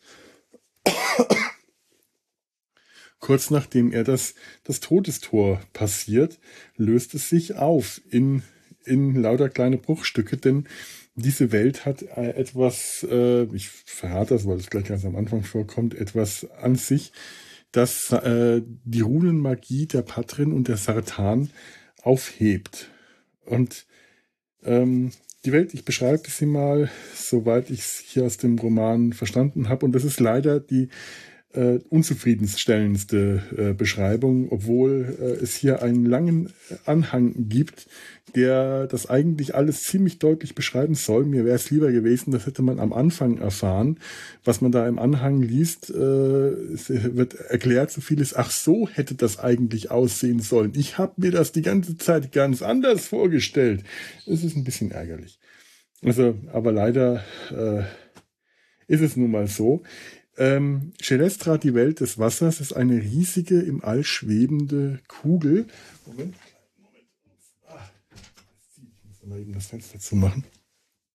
Kurz nachdem er das, das Todestor passiert, löst es sich auf in, in lauter kleine Bruchstücke, denn diese Welt hat äh, etwas, äh, ich verrate das, weil es gleich ganz am Anfang vorkommt, etwas an sich, das äh, die Runenmagie der Patrin und der Sartan aufhebt. Und ähm, die Welt, ich beschreibe sie mal, soweit ich es hier aus dem Roman verstanden habe. Und das ist leider die äh, unzufriedenstellendste äh, Beschreibung, obwohl äh, es hier einen langen Anhang gibt, der das eigentlich alles ziemlich deutlich beschreiben soll. Mir wäre es lieber gewesen, das hätte man am Anfang erfahren. Was man da im Anhang liest, äh, es wird erklärt, so vieles, ach so hätte das eigentlich aussehen sollen. Ich habe mir das die ganze Zeit ganz anders vorgestellt. Es ist ein bisschen ärgerlich. Also, aber leider äh, ist es nun mal so. Ähm, Celestra, die Welt des Wassers, ist eine riesige, im All schwebende Kugel. Moment, Moment. Ah, ich muss mal eben das Fenster zumachen.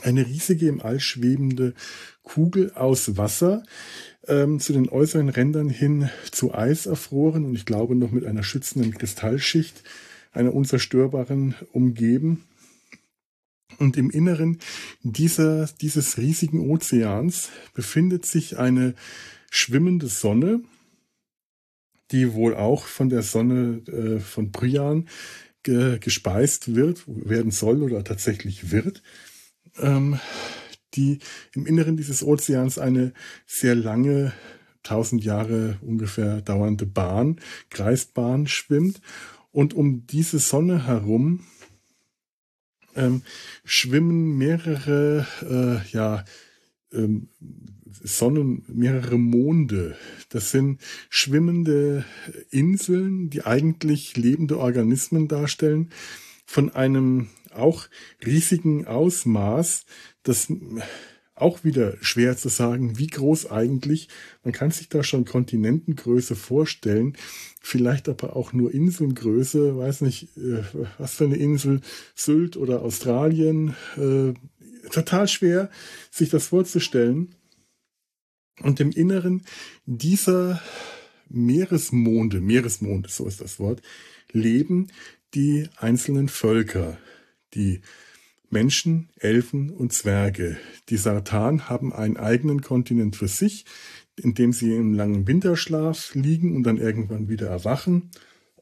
Eine riesige im All schwebende Kugel aus Wasser, ähm, zu den äußeren Rändern hin zu Eis erfroren und ich glaube noch mit einer schützenden Kristallschicht, einer unzerstörbaren, umgeben. Und im Inneren dieser, dieses riesigen Ozeans befindet sich eine schwimmende Sonne, die wohl auch von der Sonne äh, von Prian ge gespeist wird, werden soll oder tatsächlich wird, ähm, die im Inneren dieses Ozeans eine sehr lange, tausend Jahre ungefähr dauernde Bahn, Kreisbahn schwimmt. Und um diese Sonne herum ähm, schwimmen mehrere, äh, ja, ähm, Sonnen, mehrere Monde. Das sind schwimmende Inseln, die eigentlich lebende Organismen darstellen, von einem auch riesigen Ausmaß, das auch wieder schwer zu sagen, wie groß eigentlich. Man kann sich da schon Kontinentengröße vorstellen, vielleicht aber auch nur Inselgröße, weiß nicht, was für eine Insel, Sylt oder Australien. Äh, total schwer, sich das vorzustellen. Und im Inneren dieser Meeresmonde, Meeresmonde, so ist das Wort, leben die einzelnen Völker, die Menschen, Elfen und Zwerge. Die Sartan haben einen eigenen Kontinent für sich, in dem sie im langen Winterschlaf liegen und dann irgendwann wieder erwachen.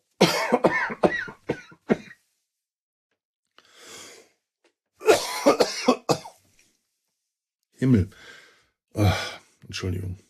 Himmel. Oh, Entschuldigung.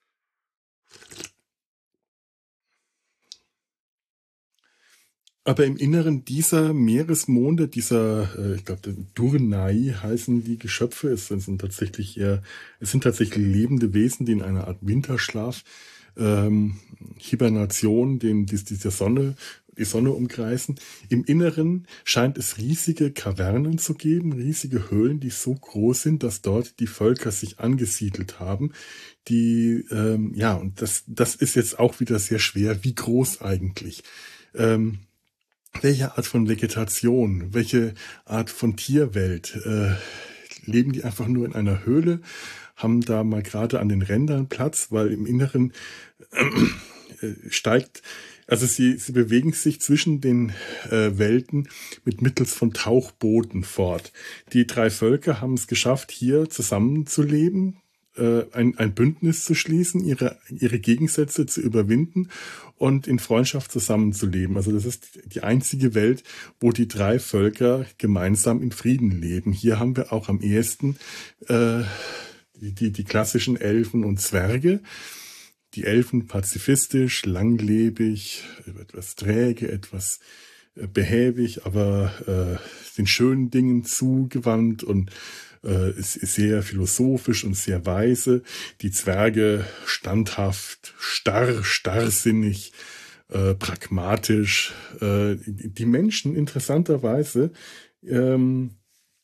Aber im Inneren dieser Meeresmonde, dieser, äh, ich glaube, Durnai heißen die Geschöpfe, es sind tatsächlich eher, es sind tatsächlich lebende Wesen, die in einer Art Winterschlaf, ähm, Hibernation, den, die, die der Sonne, die Sonne umkreisen. Im Inneren scheint es riesige Kavernen zu geben, riesige Höhlen, die so groß sind, dass dort die Völker sich angesiedelt haben. Die, ähm, ja, und das, das ist jetzt auch wieder sehr schwer. Wie groß eigentlich? Ähm, Welche Art von Vegetation, welche Art von Tierwelt? Äh, leben die einfach nur in einer Höhle, haben da mal gerade an den Rändern Platz, weil im Inneren äh, steigt, also sie, sie bewegen sich zwischen den äh, Welten mit mittels von Tauchbooten fort. Die drei Völker haben es geschafft, hier zusammenzuleben, äh, ein, ein Bündnis zu schließen, ihre, ihre Gegensätze zu überwinden und in Freundschaft zusammenzuleben. Also das ist die einzige Welt, wo die drei Völker gemeinsam in Frieden leben. Hier haben wir auch am ehesten äh, die, die, die klassischen Elfen und Zwerge. Die Elfen pazifistisch, langlebig, etwas träge, etwas behäbig, aber äh, den schönen Dingen zugewandt und äh, ist, ist sehr philosophisch und sehr weise. Die Zwerge standhaft, starr, starrsinnig, äh, pragmatisch. Äh, die Menschen interessanterweise ähm,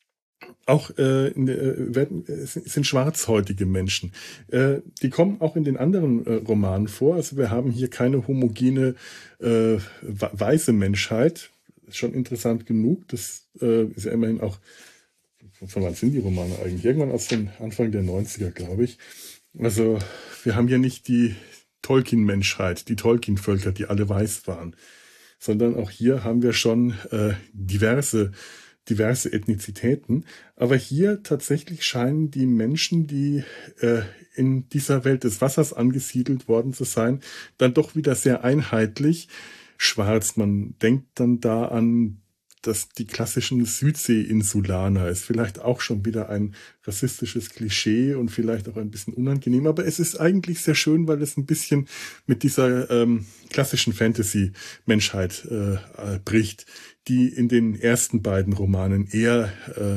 auch äh, in, äh, werden, äh, sind schwarzhäutige Menschen. Äh, die kommen auch in den anderen äh, Romanen vor. Also wir haben hier keine homogene äh, weiße Menschheit. Ist schon interessant genug. Das äh, ist ja immerhin auch, von wann sind die Romane eigentlich? Irgendwann aus dem Anfang der neunziger, glaube ich. Also wir haben hier nicht die Tolkien-Menschheit, die Tolkien-Völker, die alle weiß waren, sondern auch hier haben wir schon äh, diverse diverse Ethnizitäten. Aber hier tatsächlich scheinen die Menschen, die äh, in dieser Welt des Wassers angesiedelt worden zu sein, dann doch wieder sehr einheitlich schwarz. Man denkt dann da an dass die klassischen Südsee-Insulaner ist vielleicht auch schon wieder ein rassistisches Klischee und vielleicht auch ein bisschen unangenehm, aber es ist eigentlich sehr schön, weil es ein bisschen mit dieser ähm, klassischen Fantasy-Menschheit äh, äh, bricht, die in den ersten beiden Romanen eher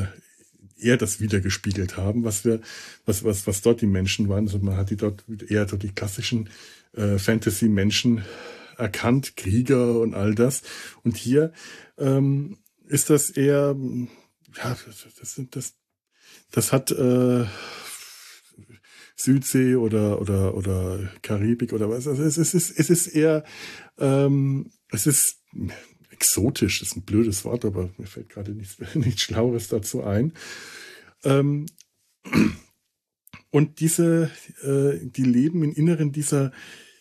äh, eher das wiedergespiegelt haben, was wir, was, was, was dort die Menschen waren. Also man hat die dort eher dort die klassischen äh, Fantasy-Menschen erkannt, Krieger und all das. Und hier ähm, ist das eher, ja, das, das, das, das hat äh, Südsee oder oder oder Karibik oder was. Also es, es ist es ist eher, ähm, es ist exotisch. Das ist ein blödes Wort, aber mir fällt gerade nichts nichts Schlaueres dazu ein. Ähm, und diese, äh, die leben im Inneren dieser,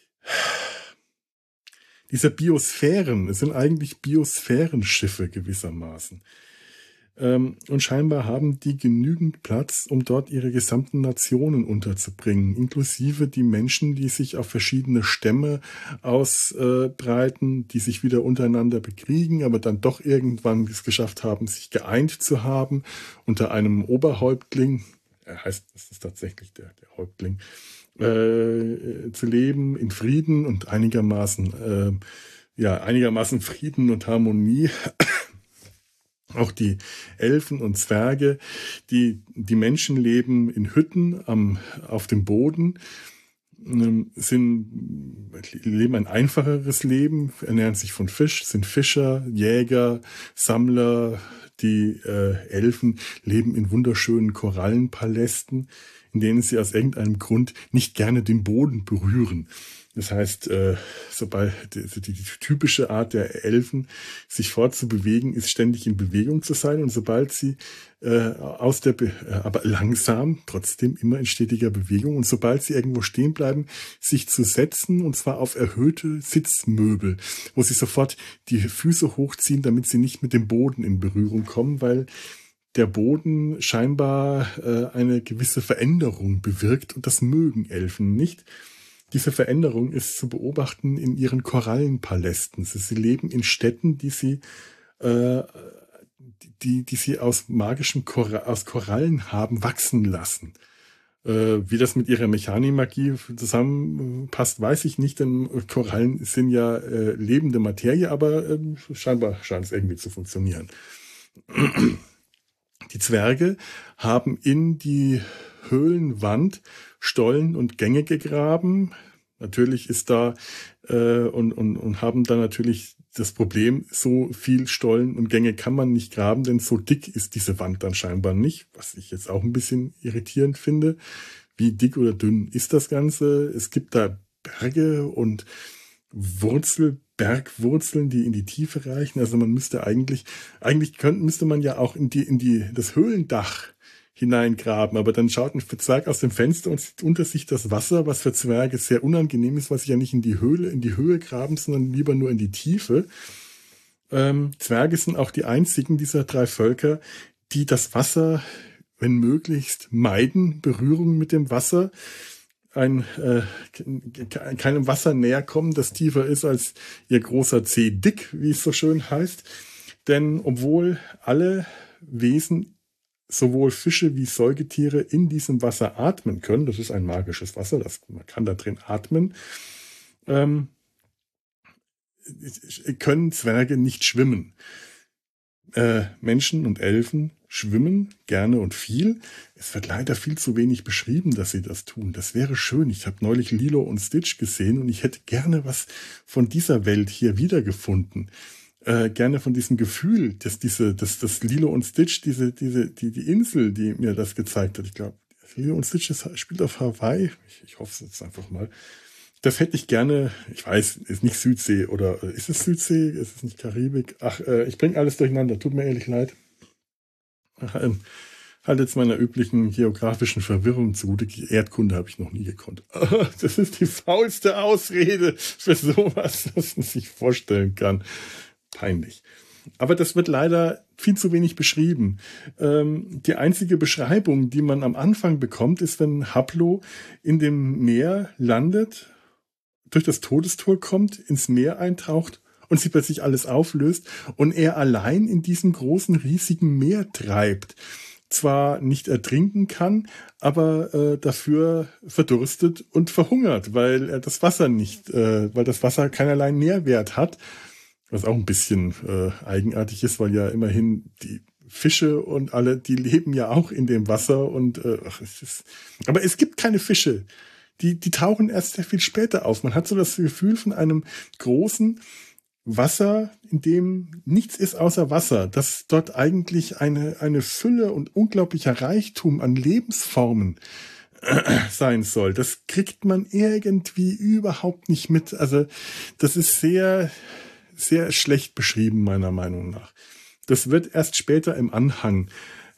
dieser Biosphären. Es sind eigentlich Biosphärenschiffe gewissermaßen. Ähm, und scheinbar haben die genügend Platz, um dort ihre gesamten Nationen unterzubringen, inklusive die Menschen, die sich auf verschiedene Stämme ausbreiten, die sich wieder untereinander bekriegen, aber dann doch irgendwann es geschafft haben, sich geeint zu haben unter einem Oberhäuptling. Er heißt, das ist tatsächlich der, der Häuptling, äh, zu leben in Frieden und einigermaßen, äh, ja, einigermaßen Frieden und Harmonie. Auch die Elfen und Zwerge, die, die Menschen leben in Hütten am, auf dem Boden, sind, leben ein einfacheres Leben, ernähren sich von Fisch, sind Fischer, Jäger, Sammler. Die äh, Elfen leben in wunderschönen Korallenpalästen, in denen sie aus irgendeinem Grund nicht gerne den Boden berühren. Das heißt, äh, sobald die, die, die typische Art der Elfen, sich fortzubewegen, ist ständig in Bewegung zu sein. Und sobald sie äh, aus der, Be aber langsam, trotzdem immer in stetiger Bewegung. Und sobald sie irgendwo stehen bleiben, sich zu setzen, und zwar auf erhöhte Sitzmöbel, wo sie sofort die Füße hochziehen, damit sie nicht mit dem Boden in Berührung kommen, weil der Boden scheinbar äh, eine gewisse Veränderung bewirkt. Und das mögen Elfen nicht. Diese Veränderung ist zu beobachten in ihren Korallenpalästen. Sie leben in Städten, die sie, äh, die, die sie aus magischen Kor aus Korallen haben wachsen lassen. Äh, wie das mit ihrer Mechanimagie zusammenpasst, weiß ich nicht, denn Korallen sind ja äh, lebende Materie, aber äh, scheinbar scheint es irgendwie zu funktionieren. Die Zwerge haben in die Höhlenwand Stollen und Gänge gegraben. Natürlich ist da äh, und, und, und haben da natürlich das Problem, so viel Stollen und Gänge kann man nicht graben, denn so dick ist diese Wand dann scheinbar nicht, was ich jetzt auch ein bisschen irritierend finde. Wie dick oder dünn ist das Ganze? Es gibt da Berge und Wurzel, Bergwurzeln, die in die Tiefe reichen. Also man müsste eigentlich, eigentlich könnte, müsste man ja auch in die, in die, das Höhlendach hineingraben, aber dann schaut ein Zwerg aus dem Fenster und sieht unter sich das Wasser, was für Zwerge sehr unangenehm ist, weil sie ja nicht in die Höhle, in die Höhe graben, sondern lieber nur in die Tiefe. Ähm, Zwerge sind auch die einzigen dieser drei Völker, die das Wasser, wenn möglichst, meiden, Berührung mit dem Wasser, ein, äh, keinem Wasser näher kommen, das tiefer ist als ihr großer Zeh dick, wie es so schön heißt. Denn obwohl alle Wesen, sowohl Fische wie Säugetiere, in diesem Wasser atmen können, das ist ein magisches Wasser, das, man kann da drin atmen, ähm, können Zwerge nicht schwimmen. Äh, Menschen und Elfen schwimmen gerne und viel. Es wird leider viel zu wenig beschrieben, dass sie das tun. Das wäre schön. Ich habe neulich Lilo und Stitch gesehen und ich hätte gerne was von dieser Welt hier wiedergefunden. Äh, gerne von diesem Gefühl, dass diese, dass das Lilo und Stitch, diese, diese, die, die Insel, die mir das gezeigt hat. Ich glaube, Lilo und Stitch ist, spielt auf Hawaii. Ich, ich hoffe es jetzt einfach mal. Das hätte ich gerne, ich weiß, ist nicht Südsee oder ist es Südsee? Ist es nicht Karibik? Ach, äh, ich bringe alles durcheinander, tut mir ehrlich leid. Ach, ähm, halt jetzt meiner üblichen geografischen Verwirrung zugute. Erdkunde habe ich noch nie gekonnt. Das ist die faulste Ausrede für sowas, das man sich vorstellen kann. Peinlich. Aber das wird leider viel zu wenig beschrieben. Ähm, die einzige Beschreibung, die man am Anfang bekommt, ist, wenn Haplo in dem Meer landet, durch das Todestor kommt, ins Meer eintaucht und sich plötzlich alles auflöst und er allein in diesem großen, riesigen Meer treibt. Zwar nicht ertrinken kann, aber äh, dafür verdurstet und verhungert, weil er das Wasser nicht, äh, weil das Wasser keinerlei Nährwert hat. Was auch ein bisschen äh, eigenartig ist, weil ja immerhin die Fische und alle, die leben ja auch in dem Wasser und äh, ach, es ist, aber es gibt keine Fische. Die, die tauchen erst sehr viel später auf. Man hat so das Gefühl von einem großen Wasser, in dem nichts ist außer Wasser, dass dort eigentlich eine, eine Fülle und unglaublicher Reichtum an Lebensformen sein soll. Das kriegt man irgendwie überhaupt nicht mit. Also das ist sehr, sehr schlecht beschrieben, meiner Meinung nach. Das wird erst später im Anhang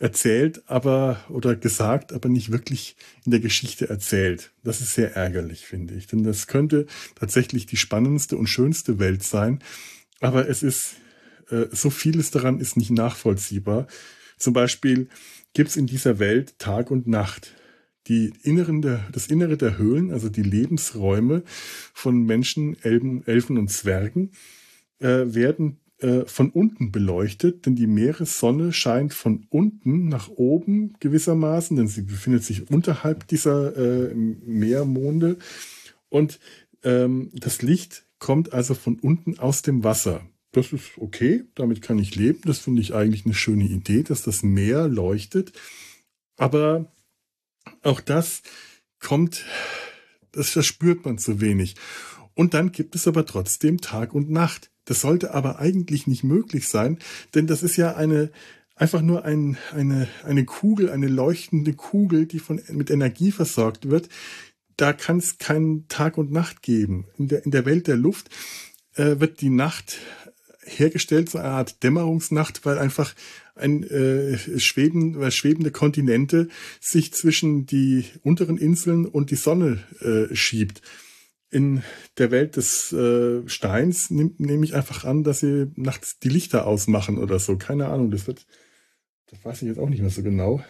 erzählt, aber oder gesagt, aber nicht wirklich in der Geschichte erzählt. Das ist sehr ärgerlich, finde ich. Denn das könnte tatsächlich die spannendste und schönste Welt sein. Aber es ist, äh, so vieles daran ist nicht nachvollziehbar. Zum Beispiel gibt es in dieser Welt Tag und Nacht. Die Inneren der, das Innere der Höhlen, also die Lebensräume von Menschen, Elben, Elfen und Zwergen, äh, werden äh, von unten beleuchtet, denn die Meeressonne scheint von unten nach oben gewissermaßen, denn sie befindet sich unterhalb dieser äh, Meermonde und ähm, das Licht kommt also von unten aus dem Wasser. Das ist okay, damit kann ich leben. Das finde ich eigentlich eine schöne Idee, dass das Meer leuchtet. Aber auch das kommt, das verspürt man zu wenig. Und dann gibt es aber trotzdem Tag und Nacht. Das sollte aber eigentlich nicht möglich sein, denn das ist ja eine, einfach nur ein, eine, eine Kugel, eine leuchtende Kugel, die von, mit Energie versorgt wird. Da kann es keinen Tag und Nacht geben. In der, in der Welt der Luft äh, wird die Nacht hergestellt, so eine Art Dämmerungsnacht, weil einfach ein äh, Schweben, weil schwebende Kontinente sich zwischen die unteren Inseln und die Sonne äh, schiebt. In der Welt des äh, Steins nehme nehm ich einfach an, dass sie nachts die Lichter ausmachen oder so. Keine Ahnung, das wird, das weiß ich jetzt auch nicht mehr so genau.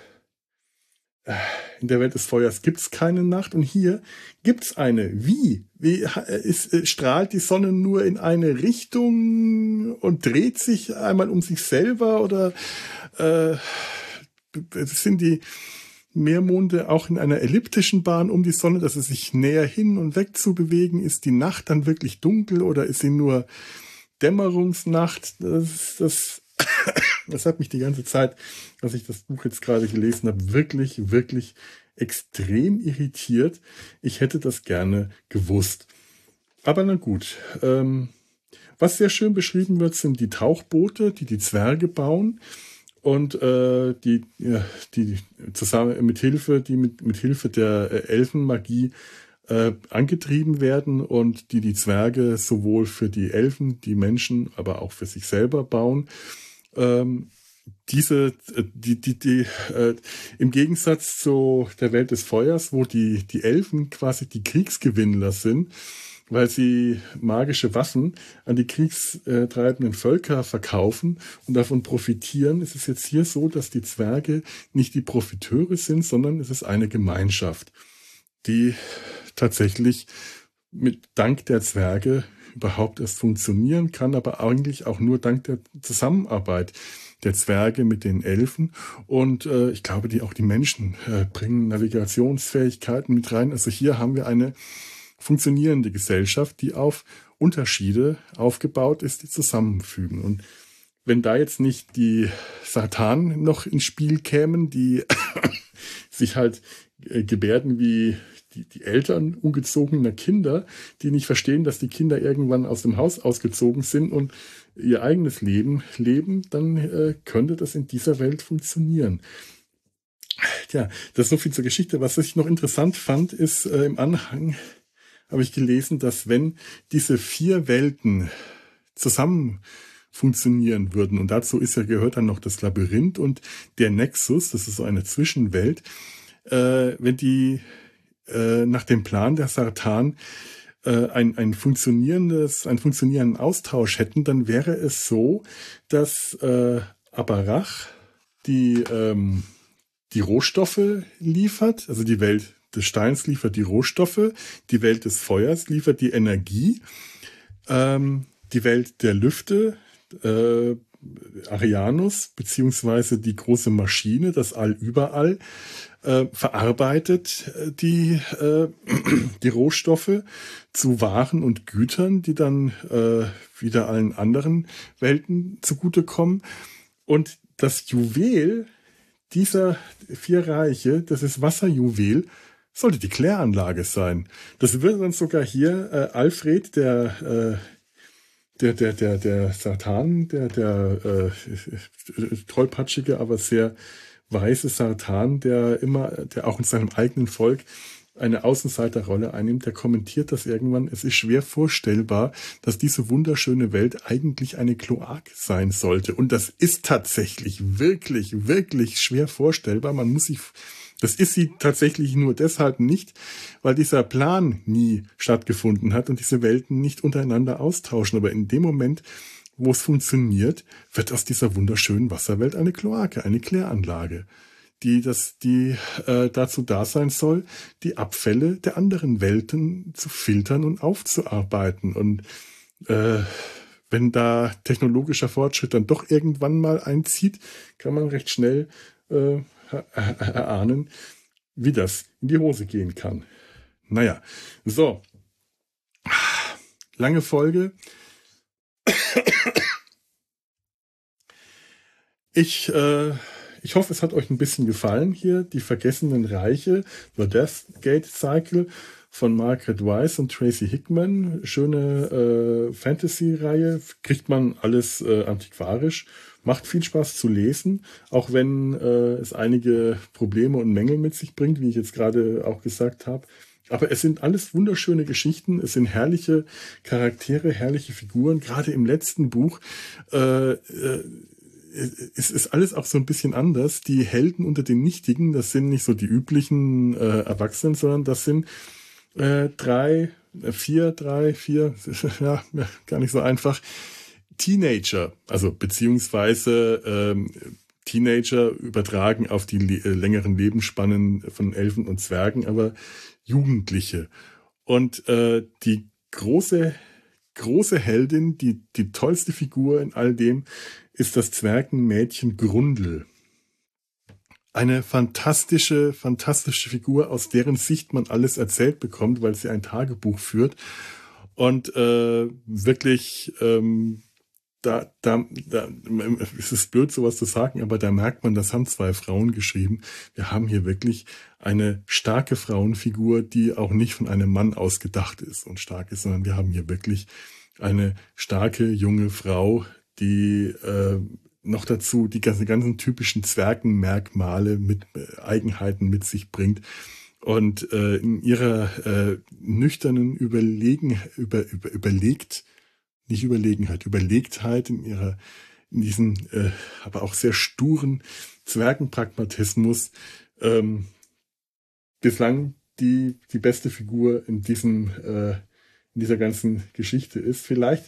In der Welt des Feuers gibt es keine Nacht und hier gibt es eine. Wie? Wie ist, äh, strahlt die Sonne nur in eine Richtung und dreht sich einmal um sich selber oder äh, sind die Meermonde auch in einer elliptischen Bahn um die Sonne, dass es sich näher hin und weg zu bewegen? Ist die Nacht dann wirklich dunkel oder ist sie nur Dämmerungsnacht? Das, das, das hat mich die ganze Zeit, als ich das Buch jetzt gerade gelesen habe, wirklich, wirklich extrem irritiert. Ich hätte das gerne gewusst. Aber na gut. Ähm, was sehr schön beschrieben wird, sind die Tauchboote, die die Zwerge bauen. Und äh, die, ja, die zusammen mit Hilfe, die mit, mit Hilfe der äh, Elfenmagie äh, angetrieben werden und die die Zwerge sowohl für die Elfen, die Menschen, aber auch für sich selber bauen. Ähm, diese, die, die, die, äh, im Gegensatz zu der Welt des Feuers, wo die, die Elfen quasi die Kriegsgewinnler sind, weil sie magische Waffen an die kriegstreibenden Völker verkaufen und davon profitieren, ist es jetzt hier so, dass die Zwerge nicht die Profiteure sind, sondern es ist eine Gemeinschaft, die tatsächlich mit dank der Zwerge überhaupt erst funktionieren kann, aber eigentlich auch nur dank der Zusammenarbeit der Zwerge mit den Elfen. Und äh, ich glaube, die auch die Menschen äh, bringen Navigationsfähigkeiten mit rein. Also hier haben wir eine funktionierende Gesellschaft, die auf Unterschiede aufgebaut ist, die zusammenfügen. Und wenn da jetzt nicht die Satan noch ins Spiel kämen, die sich halt äh, gebärden wie die, die Eltern ungezogener Kinder, die nicht verstehen, dass die Kinder irgendwann aus dem Haus ausgezogen sind und ihr eigenes Leben leben, dann äh, könnte das in dieser Welt funktionieren. Tja, das ist so viel zur Geschichte. Was ich noch interessant fand, ist äh, im Anhang habe ich gelesen, dass wenn diese vier Welten zusammen funktionieren würden, und dazu ist ja gehört dann noch das Labyrinth und der Nexus, das ist so eine Zwischenwelt, äh, wenn die äh, nach dem Plan der Sartan äh, ein, ein funktionierendes, einen funktionierenden Austausch hätten, dann wäre es so, dass äh, Abarach die, ähm, die Rohstoffe liefert, also die Welt des Steins liefert die Rohstoffe, die Welt des Feuers liefert die Energie, ähm, die Welt der Lüfte, äh, Arianus, beziehungsweise die große Maschine, das All überall, äh, verarbeitet äh, die, äh, die Rohstoffe zu Waren und Gütern, die dann äh, wieder allen anderen Welten zugutekommen. Und das Juwel dieser vier Reiche, das ist Wasserjuwel, sollte die Kläranlage sein. Das würde dann sogar hier äh, Alfred, der, äh, der, der, der, der Satan, der, der äh, tollpatschige, aber sehr weise Satan, der immer, der auch in seinem eigenen Volk eine Außenseiterrolle einnimmt, der kommentiert das irgendwann. Es ist schwer vorstellbar, dass diese wunderschöne Welt eigentlich eine Kloak sein sollte. Und das ist tatsächlich wirklich, wirklich schwer vorstellbar. Man muss sich, das ist sie tatsächlich nur deshalb nicht, weil dieser Plan nie stattgefunden hat und diese Welten nicht untereinander austauschen. Aber in dem Moment, wo es funktioniert, wird aus dieser wunderschönen Wasserwelt eine Kloake, eine Kläranlage, die das, die äh, dazu da sein soll, die Abfälle der anderen Welten zu filtern und aufzuarbeiten. Und äh, wenn da technologischer Fortschritt dann doch irgendwann mal einzieht, kann man recht schnell äh, erahnen, wie das in die Hose gehen kann. Naja, so. Lange Folge. Ich äh, Ich hoffe, es hat euch ein bisschen gefallen hier. Die Vergessenen Reiche, The Death Gate Cycle von Margaret Weiss und Tracy Hickman. Schöne äh, Fantasy-Reihe. Kriegt man alles äh, antiquarisch. Macht viel Spaß zu lesen, auch wenn äh, es einige Probleme und Mängel mit sich bringt, wie ich jetzt gerade auch gesagt habe. Aber es sind alles wunderschöne Geschichten. Es sind herrliche Charaktere, herrliche Figuren. Gerade im letzten Buch äh, äh, es ist alles auch so ein bisschen anders. Die Helden unter den Nichtigen, das sind nicht so die üblichen äh, Erwachsenen, sondern das sind äh, drei, äh, vier, drei, vier, ja, gar nicht so einfach, Teenager, also beziehungsweise ähm, Teenager übertragen auf die le- äh, längeren Lebensspannen von Elfen und Zwergen, aber Jugendliche. Und äh, die große große Heldin, die, die tollste Figur in all dem, ist das Zwergenmädchen Grundel. Eine fantastische, fantastische Figur, aus deren Sicht man alles erzählt bekommt, weil sie ein Tagebuch führt. Und äh, wirklich, ähm, da, da, da, es ist blöd, sowas zu sagen, aber da merkt man, das haben zwei Frauen geschrieben. Wir haben hier wirklich eine starke Frauenfigur, die auch nicht von einem Mann ausgedacht ist und stark ist, sondern wir haben hier wirklich eine starke junge Frau, die äh, noch dazu die ganzen, ganzen typischen Zwergenmerkmale mit äh, Eigenheiten mit sich bringt. Und äh, in ihrer äh, nüchternen Überlegen, über, über, überlegt, nicht Überlegenheit, Überlegtheit in ihrer, in diesem, äh, aber auch sehr sturen Zwergenpragmatismus ähm, bislang die, die beste Figur in diesem, äh, in dieser ganzen Geschichte ist. Vielleicht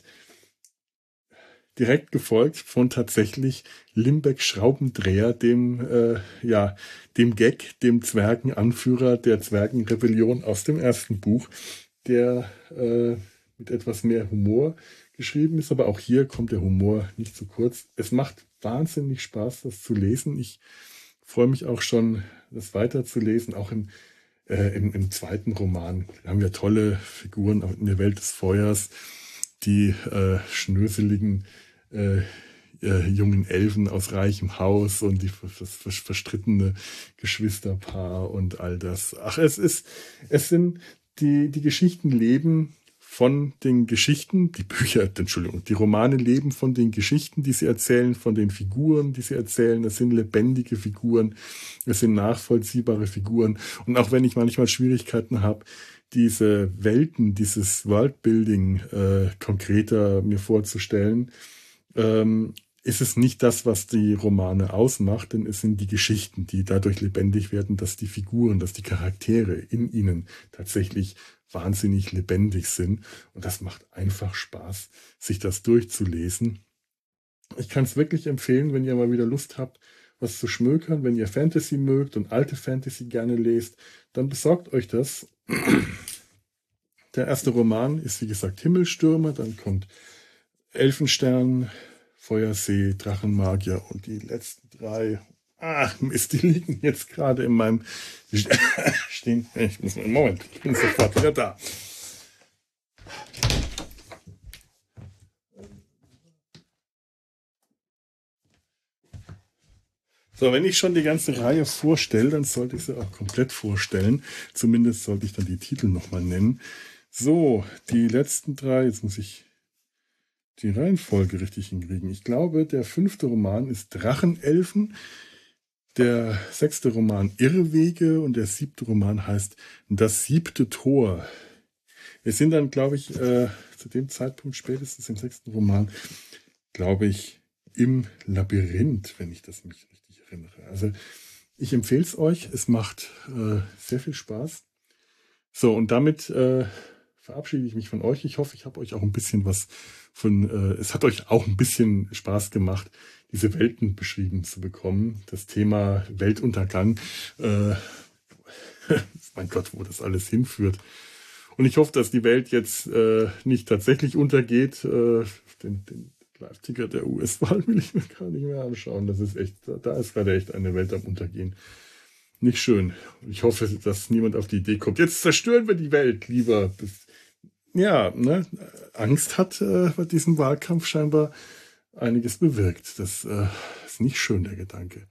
direkt gefolgt von tatsächlich Limbeck Schraubendreher, dem, äh, ja, dem Gag, dem Zwergenanführer der Zwergenrebellion aus dem ersten Buch, der äh, mit etwas mehr Humor geschrieben ist, aber auch hier kommt der Humor nicht zu kurz. Es macht wahnsinnig Spaß, das zu lesen. Ich freue mich auch schon, das weiterzulesen, auch im, äh, im, im zweiten Roman. Wir haben ja tolle Figuren auch in der Welt des Feuers, die äh, schnöseligen äh, äh, jungen Elfen aus reichem Haus und die das verstrittene Geschwisterpaar und all das. Ach, es ist, es sind die, die Geschichten leben von den Geschichten, die Bücher, Entschuldigung, die Romane leben von den Geschichten, die sie erzählen, von den Figuren, die sie erzählen. Es sind lebendige Figuren, es sind nachvollziehbare Figuren. Und auch wenn ich manchmal Schwierigkeiten habe, diese Welten, dieses Worldbuilding äh, konkreter mir vorzustellen, ähm, ist es nicht das, was die Romane ausmacht, denn es sind die Geschichten, die dadurch lebendig werden, dass die Figuren, dass die Charaktere in ihnen tatsächlich wahnsinnig lebendig sind. Und das macht einfach Spaß, sich das durchzulesen. Ich kann es wirklich empfehlen, wenn ihr mal wieder Lust habt, was zu schmökern, wenn ihr Fantasy mögt und alte Fantasy gerne lest, dann besorgt euch das. Der erste Roman ist, wie gesagt, Himmelstürmer, dann kommt Elfenstern, Feuersee, Drachenmagier und die letzten drei. Ach Mist, die liegen jetzt gerade in meinem stehen. Ich muss einen Moment, ich bin sofort wieder da. So, wenn ich schon die ganze Reihe vorstelle, dann sollte ich sie auch komplett vorstellen. Zumindest sollte ich dann die Titel nochmal nennen. So, die letzten drei, jetzt muss ich die Reihenfolge richtig hinkriegen. Ich glaube, der fünfte Roman ist Drachenelfen. der sechste Roman Irrwege und der siebte Roman heißt Das siebte Tor. Wir sind dann, glaube ich, äh, zu dem Zeitpunkt spätestens im sechsten Roman, glaube ich, im Labyrinth, wenn ich das mich richtig erinnere. Also ich empfehle es euch. Es macht äh, sehr viel Spaß. So, und damit äh, verabschiede ich mich von euch. Ich hoffe, ich habe euch auch ein bisschen was von, äh, es hat euch auch ein bisschen Spaß gemacht, diese Welten beschrieben zu bekommen. Das Thema Weltuntergang. Äh, mein Gott, wo das alles hinführt. Und ich hoffe, dass die Welt jetzt äh, nicht tatsächlich untergeht. Äh, den, den Live-Ticker der U S-Wahl will ich mir gar nicht mehr anschauen. Das ist echt, da ist gerade echt eine Welt am Untergehen. Nicht schön. Ich hoffe, dass niemand auf die Idee kommt, jetzt zerstören wir die Welt lieber. Das, ja, ne, Angst hat äh, bei diesem Wahlkampf scheinbar einiges bewirkt. Das äh, ist nicht schön, der Gedanke.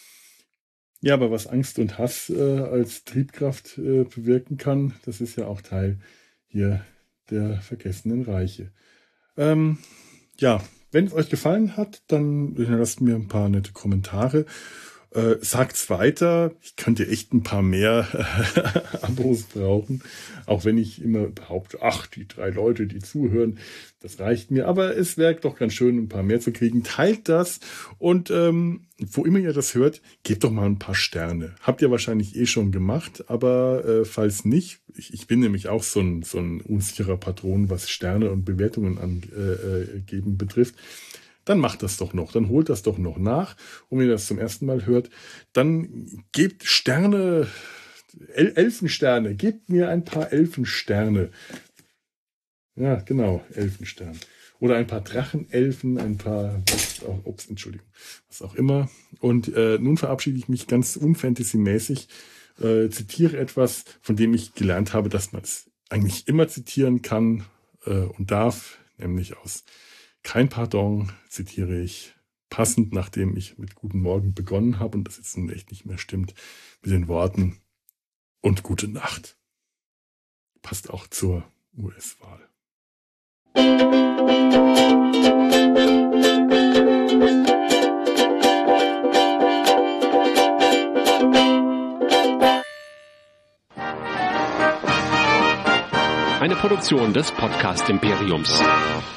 Ja, aber was Angst und Hass äh, als Triebkraft äh, bewirken kann, das ist ja auch Teil hier der vergessenen Reiche. Ähm, ja, wenn es euch gefallen hat, dann lasst mir ein paar nette Kommentare. Äh, sagt's weiter. Ich könnte echt ein paar mehr Abos brauchen. Auch wenn ich immer behaupte, ach, die drei Leute, die zuhören, das reicht mir. Aber es wäre doch ganz schön, ein paar mehr zu kriegen. Teilt das und ähm, wo immer ihr das hört, gebt doch mal ein paar Sterne. Habt ihr wahrscheinlich eh schon gemacht, aber äh, falls nicht, ich, ich bin nämlich auch so ein, so ein unsicherer Patron, was Sterne und Bewertungen angeben äh, betrifft. Dann macht das doch noch, dann holt das doch noch nach. Und wenn ihr das zum ersten Mal hört, dann gebt Sterne, El- Elfensterne, gebt mir ein paar Elfensterne. Ja, genau, Elfensterne. Oder ein paar Drachenelfen, ein paar, ups, Entschuldigung, was auch immer. Und äh, nun verabschiede ich mich ganz unfantasymäßig, äh, zitiere etwas, von dem ich gelernt habe, dass man es eigentlich immer zitieren kann äh, und darf, nämlich aus Kein Pardon zitiere ich, passend nachdem ich mit Guten Morgen begonnen habe und das jetzt nun echt nicht mehr stimmt, mit den Worten und gute Nacht. Passt auch zur U S-Wahl. Eine Produktion des Podcast Imperiums.